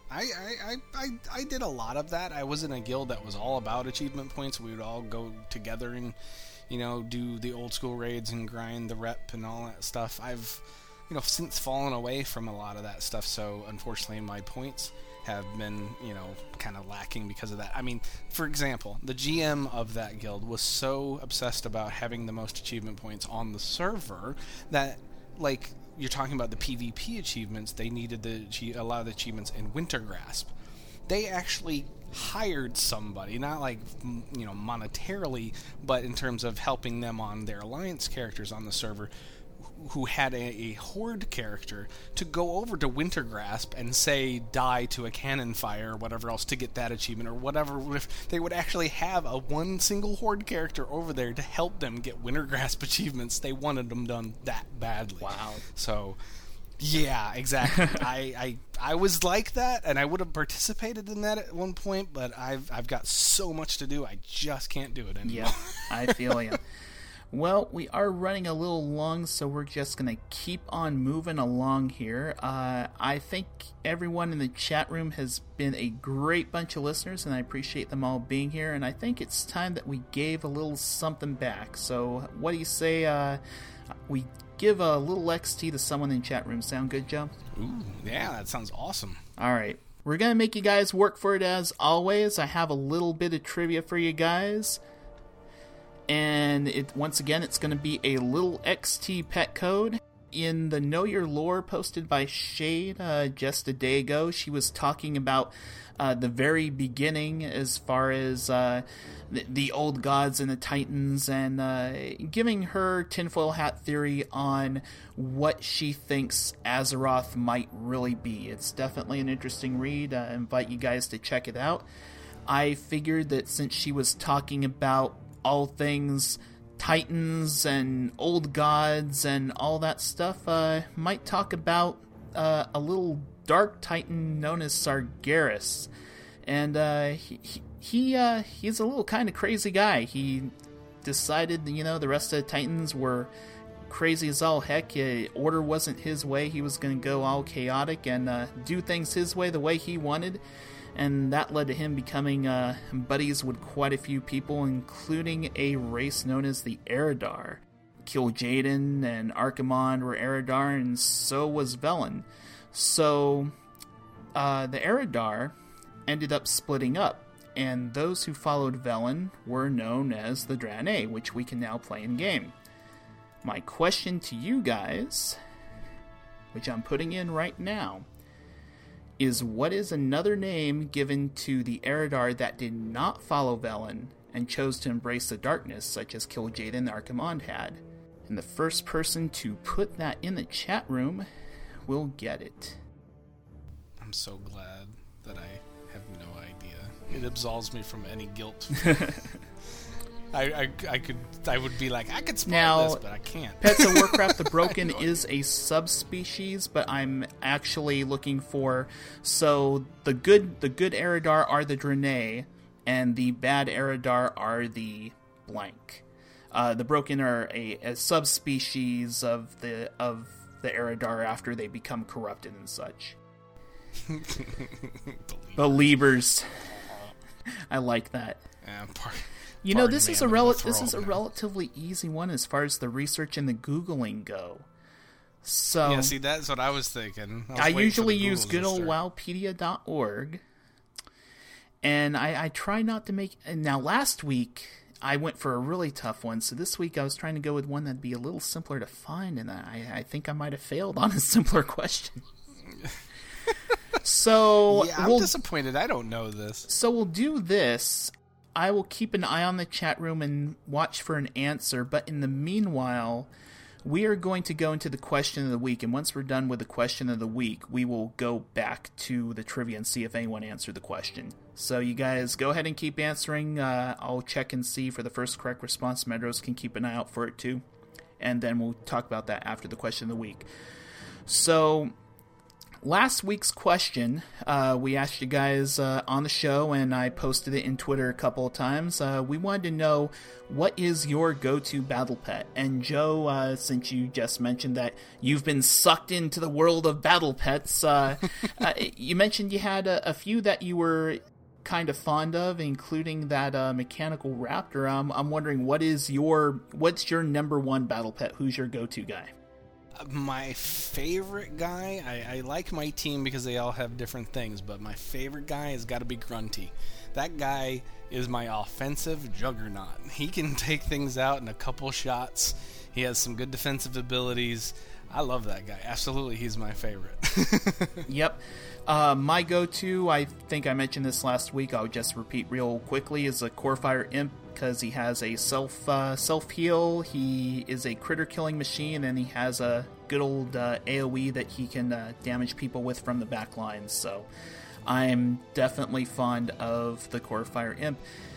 I did a lot of that. I was in a guild that was all about achievement points. We would all go together and, do the old school raids and grind the rep and all that stuff. I've, since fallen away from a lot of that stuff, so unfortunately my points have been, kind of lacking because of that. I mean, for example, the GM of that guild was so obsessed about having the most achievement points on the server that, like, you're talking about the PvP achievements, they needed a lot of the achievements in Wintergrasp. They actually hired somebody, not like, monetarily, but in terms of helping them on their alliance characters on the server, who had a horde character to go over to Wintergrasp and say die to a cannon fire or whatever else to get that achievement or whatever. If they would actually have one single horde character over there to help them get Wintergrasp achievements. They wanted them done that badly. Wow. So yeah, exactly. I was like that, and I would have participated in that at one point, but I've got so much to do, I just can't do it anymore. Yeah, I feel you. Well, we are running a little long, so we're just going to keep on moving along here. I think everyone in the chat room has been a great bunch of listeners, and I appreciate them all being here, and I think it's time that we gave a little something back. So what do you say we give a little XT to someone in the chat room? Sound good, Joe? Ooh, yeah, that sounds awesome. All right. We're going to make you guys work for it as always. I have a little bit of trivia for you guys. And once again, it's going to be a little XT pet code. In the Know Your Lore posted by Shade just a day ago, she was talking about the very beginning as far as the old gods and the titans, and giving her tinfoil hat theory on what she thinks Azeroth might really be. It's definitely an interesting read. I invite you guys to check it out. I figured that since she was talking about all things titans and old gods and all that stuff, might talk about a little dark titan known as Sargeras. And he's a little kind of crazy guy. He decided, the rest of the titans were crazy as all heck. Order wasn't his way. He was going to go all chaotic and do things his way, the way he wanted. And that led to him becoming buddies with quite a few people, including a race known as the Eredar. Kil'jaeden and Archimonde were Eredar, and so was Velen. So, the Eredar ended up splitting up, and those who followed Velen were known as the Draenei, which we can now play in-game. My question to you guys, which I'm putting in right now, is what is another name given to the Eredar that did not follow Velen and chose to embrace the darkness, such as Kil'jaeden and Archimonde had? And the first person to put that in the chat room will get it. I'm so glad that I have no idea. It absolves me from any guilt. I would be like, I could spoil this, but I can't. Pets of Warcraft the Broken is a subspecies, but I'm actually looking for... So, the good Eredar are the Draenei, and the bad Eredar are the blank. The Broken are a subspecies of the Eredar after they become corrupted and such. Believers. I like that. Yeah, this is a relatively easy one as far as the research and the Googling go. So yeah, see, that's what I was thinking. I usually use good old wowpedia.org, and I try not to make... Now, last week, I went for a really tough one, so this week I was trying to go with one that'd be a little simpler to find, and I think I might have failed on a simpler question. So yeah, I'm disappointed. I don't know this. So we'll do this. I will keep an eye on the chat room and watch for an answer, but in the meanwhile, we are going to go into the question of the week, and once we're done with the question of the week, we will go back to the trivia and see if anyone answered the question. So you guys go ahead and keep answering. I'll check and see for the first correct response. Medros can keep an eye out for it too, and then we'll talk about that after the question of the week. So Last week's question, we asked you guys on the show, and I posted it in Twitter a couple of times. We wanted to know, what is your go-to battle pet? And Joe, since you just mentioned that you've been sucked into the world of battle pets, you mentioned you had a few that you were kind of fond of, including that mechanical raptor. I'm wondering, what's your number one battle pet? Who's your go-to guy? My favorite guy, I like my team because they all have different things, but my favorite guy has got to be Grunty. That guy is my offensive juggernaut. He can take things out in a couple shots. He has some good defensive abilities. I love that guy. Absolutely, he's my favorite. Yep. My go-to, I think I mentioned this last week, I'll just repeat real quickly, is a Corefire Imp, because he has a self-heal, he is a critter-killing machine, and he has a good old AoE that he can damage people with from the back lines. So I'm definitely fond of the Corefire Imp.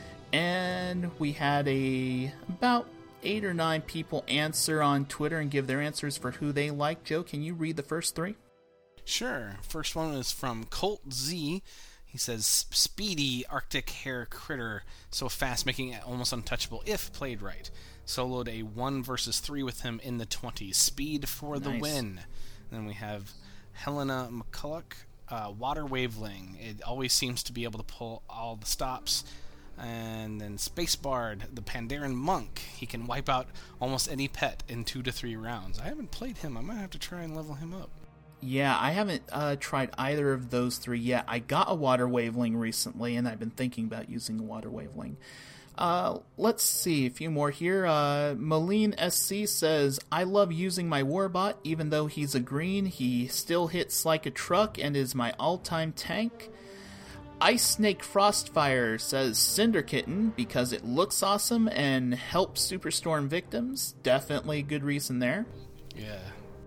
And we had about 8 or 9 people answer on Twitter and give their answers for who they like. Joe, can you read the first 3? Sure. First one is from Colt Z. He says, speedy Arctic hare critter, so fast, making it almost untouchable if played right. Soloed a 1 versus 3 with him in the 20s. Speed for the win. Then we have Helena McCulloch, Water Waveling. It always seems to be able to pull all the stops. And then Space Bard, the Pandaren Monk. He can wipe out almost any pet in 2 to 3 rounds. I haven't played him. I might have to try and level him up. Yeah, I haven't tried either of those 3 yet. I got a Water Waveling recently, and I've been thinking about using a Water Waveling. Let's see, a few more here. Moline SC says, I love using my Warbot. Even though he's a green, he still hits like a truck and is my all-time tank. Ice Snake Frostfire says Cinder Kitten because it looks awesome and helps Superstorm victims. Definitely a good reason there. Yeah.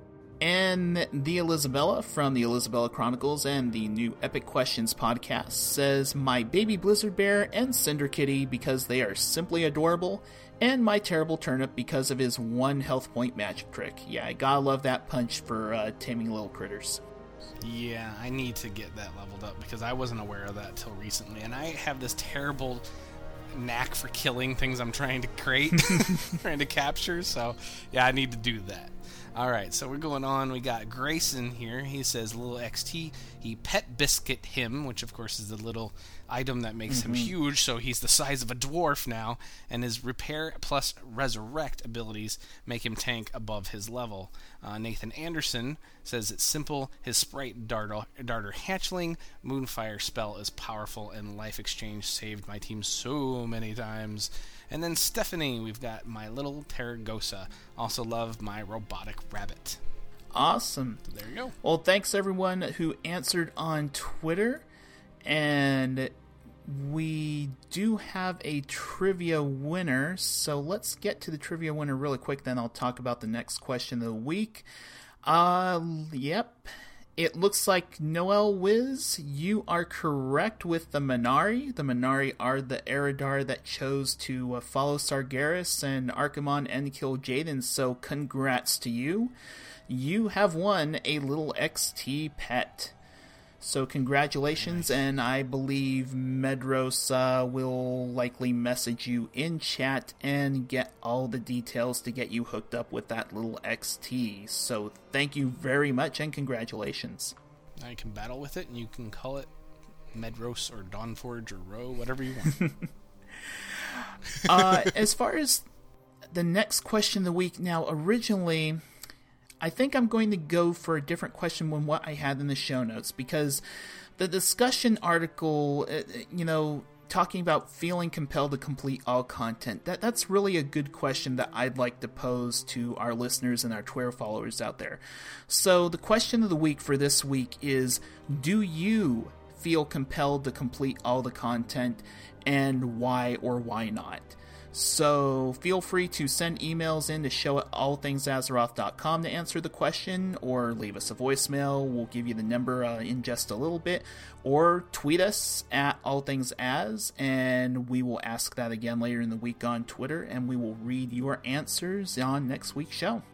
And the Elizabella from the Elizabella Chronicles and the new Epic Questions podcast says, my baby Blizzard Bear and Cinder Kitty because they are simply adorable, and my terrible turnip because of his 1 health point magic trick. Yeah, I gotta love that punch for taming little critters. Yeah, I need to get that leveled up because I wasn't aware of that till recently, and I have this terrible knack for killing things I'm trying to crate, trying to capture, so yeah, I need to do that. Alright, so we're going on. We got Grayson here. He says, little XT, he pet biscuit him, which of course is the little item that makes him huge, so he's the size of a dwarf now, and his repair plus resurrect abilities make him tank above his level. Nathan Anderson says it's simple, his sprite darter hatchling Moonfire spell is powerful, and life exchange saved my team so many times. And then Stephanie, we've got my little Terragosa. Also love my robotic rabbit. Awesome. So there you go. Well, thanks everyone who answered on Twitter. And we do have a trivia winner. So let's get to the trivia winner really quick. Then I'll talk about the next question of the week. Yep. It looks like Noel Wiz, you are correct with the Minari. The Minari are the Eridar that chose to follow Sargeras and Archimonde and kill Jaden, so congrats to you. You have won a little XT pet. So congratulations, and I believe Medros will likely message you in chat and get all the details to get you hooked up with that little XT. So thank you very much, and congratulations. Now you can battle with it, and you can call it Medros or Dawnforge or Ro, whatever you want. As far as the next question of the week, now originally I think I'm going to go for a different question than what I had in the show notes, because the discussion article, talking about feeling compelled to complete all content, that's really a good question that I'd like to pose to our listeners and our Twitter followers out there. So the question of the week for this week is, do you feel compelled to complete all the content, and why or why not? So feel free to send emails in to show@allthingsazeroth.com to answer the question, or leave us a voicemail. We'll give you the number in just a little bit, or tweet us at allthingsaz, and we will ask that again later in the week on Twitter, and we will read your answers on next week's show.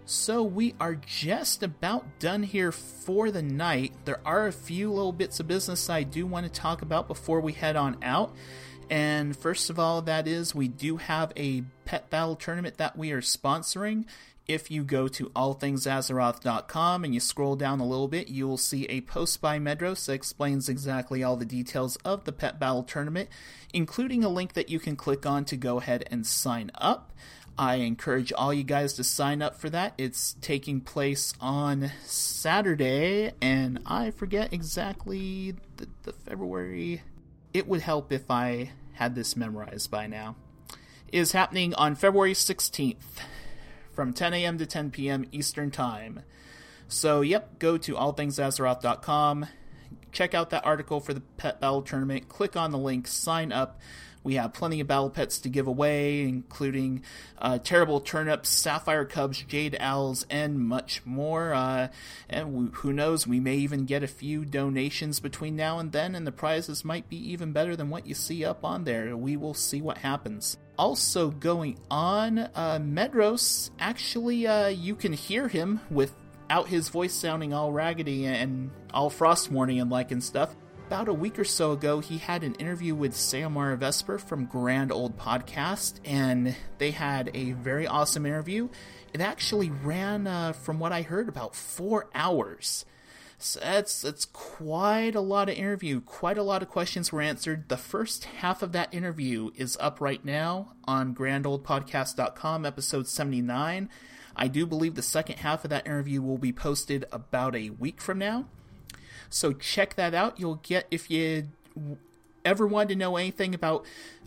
So we are just about done here for the night. There are a few little bits of business I do want to talk about before we head on out. And first of all, that is, we do have a pet battle tournament that we are sponsoring. If you go to allthingsazeroth.com and you scroll down a little bit, you will see a post by Medros that explains exactly all the details of the pet battle tournament, including a link that you can click on to go ahead and sign up. I encourage all you guys to sign up for that. It's taking place on Saturday, and I forget exactly the February. It would help if I had this memorized by now. It is happening on February 16th from 10 a.m. to 10 p.m. Eastern Time. So, yep, go to allthingsazeroth.com, check out that article for the Pet Battle Tournament, click on the link, sign up. We have plenty of battle pets to give away, including Terrible Turnips, Sapphire Cubs, Jade Owls, and much more. And who knows, we may even get a few donations between now and then, and the prizes might be even better than what you see up on there. We will see what happens. Also going on, Medros, actually, you can hear him without his voice sounding all raggedy and all Frostmourning and stuff. About a week or so ago, he had an interview with Sayamara Vesper from Grand Old Podcast, and they had a very awesome interview. It actually ran, from what I heard, about 4 hours. So that's quite a lot of interview. Quite a lot of questions were answered. The first half of that interview is up right now on grandoldpodcast.com, episode 79. I do believe the second half of that interview will be posted about a week from now. So check that out. You'll get, if you ever wanted to know anything about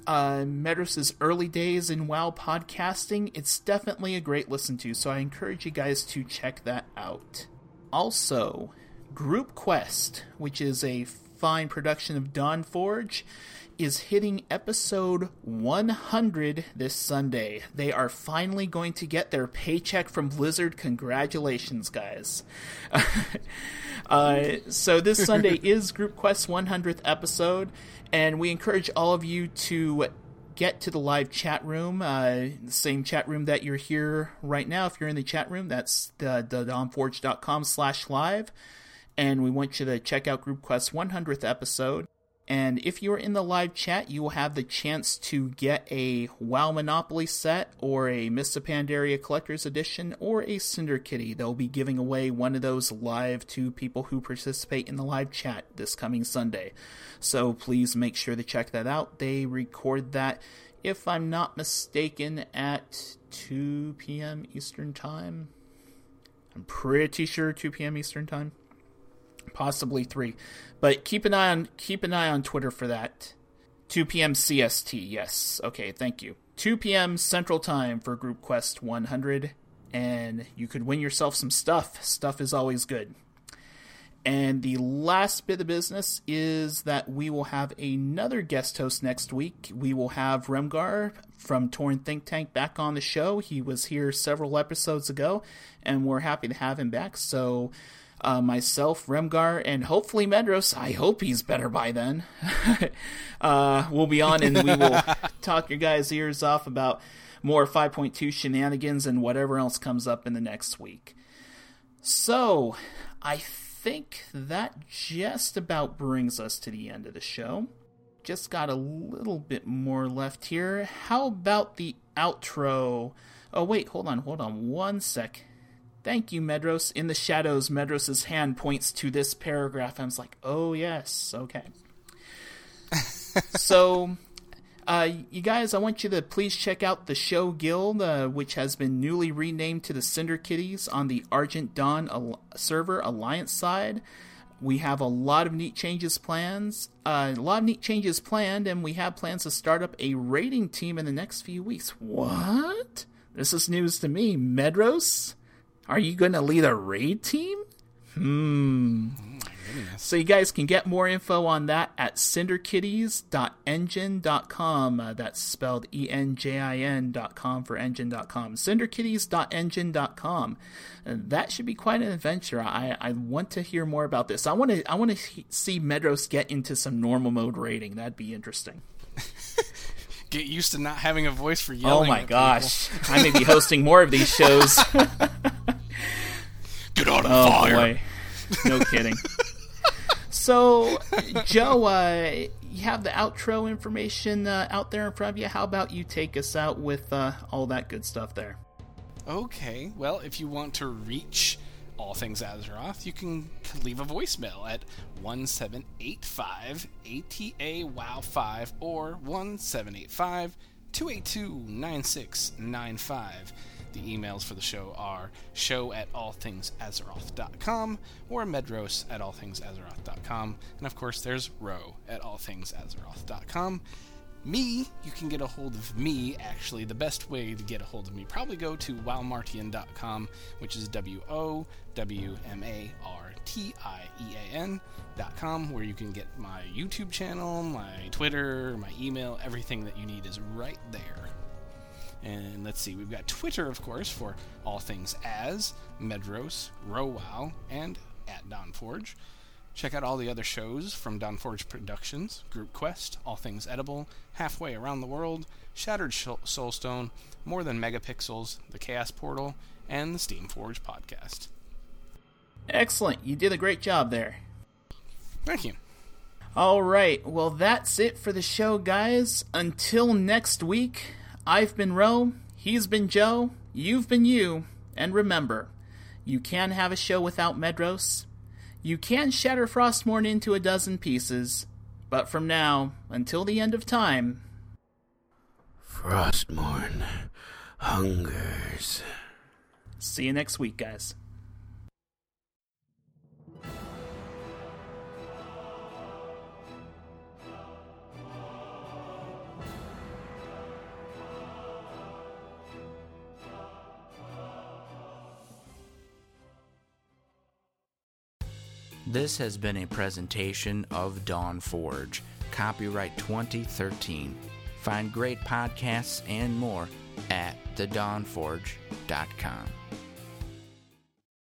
Medros' early days in WoW podcasting, it's definitely a great listen to, so I encourage you guys to check that out. Also, Group Quest, which is a fine production of Dawnforge, is hitting episode 100 this Sunday. They are finally going to get their paycheck from Blizzard. Congratulations, guys. So this Sunday is Group Quest's 100th episode, and we encourage all of you to get to the live chat room, the same chat room that you're here right now. If you're in the chat room, that's the dawnforge.com/live, and we want you to check out Group Quest's 100th episode. And if you're in the live chat, you will have the chance to get a WoW Monopoly set, or a Mists of Pandaria Collector's Edition, or a Cinder Kitty. They'll be giving away one of those live to people who participate in the live chat this coming Sunday. So please make sure to check that out. They record that, if I'm not mistaken, at 2 p.m. Eastern Time. I'm pretty sure 2 p.m. Eastern Time. Possibly 3, but keep an eye on Twitter for that. 2 p.m. CST, yes. Okay, thank you. 2 p.m. Central Time for Group Quest 100, and you could win yourself some stuff. Stuff is always good. And the last bit of business is that we will have another guest host next week. We will have Remgar from Torn Think Tank back on the show. He was here several episodes ago, and we're happy to have him back. So myself, Remgar, and hopefully Medros, I hope he's better by then, we'll be on, and we will talk your guys' ears off about more 5.2 shenanigans and whatever else comes up in the next week. So, I think that just about brings us to the end of the show. Just got a little bit more left here. How about the outro? Oh, wait, hold on 1 sec. Thank you, Medros. In the shadows, Medros' hand points to this paragraph. I was like, oh, yes, okay. So, you guys, I want you to please check out the Show Guild, which has been newly renamed to the Cinder Kitties on the Argent Dawn server Alliance side. We have a lot of neat changes planned, and we have plans to start up a raiding team in the next few weeks. What? This is news to me. Medros? Are you going to lead a raid team? So you guys can get more info on that at cinderkitties.engine.com. That's spelled ENJIN.com for engine.com. cinderkitties.engine.com. And that should be quite an adventure. I want to hear more about this. I want to see Medros get into some normal mode raiding. That'd be interesting. Get used to not having a voice for yelling. Oh my gosh. I may be hosting more of these shows. Get on Oh fire! boy, no kidding. So, Joe, you have the outro information out there in front of you. How about you take us out with all that good stuff there? Okay, well, if you want to reach All Things Azeroth, you can leave a voicemail at 1785-ATA-WOW5 or 1785-282-9695. The emails for the show are show@allthingsazeroth.com or medros@allthingsazeroth.com. And of course, there's ro@allthingsazeroth.com. Me, you can get a hold of me, actually. The best way to get a hold of me, probably go to wowmartian.com, which is WOWMARTIEAN.com, where you can get my YouTube channel, my Twitter, my email, everything that you need is right there. And let's see, we've got Twitter, of course, for All Things As, Medros, RoWow, and @DonForge. Check out all the other shows from Donforge Productions, Group Quest, All Things Edible, Halfway Around the World, Shattered Soulstone, More Than Megapixels, The Chaos Portal, and the Steamforge Podcast. Excellent. You did a great job there. Thank you. All right. Well, that's it for the show, guys. Until next week, I've been Ro, he's been Joe, you've been you, and remember, you can have a show without Medros. You can shatter Frostmourne into a dozen pieces, but from now until the end of time, Frostmourne hungers. See you next week, guys. This has been a presentation of Dawn Forge, copyright 2013. Find great podcasts and more at thedawnforge.com.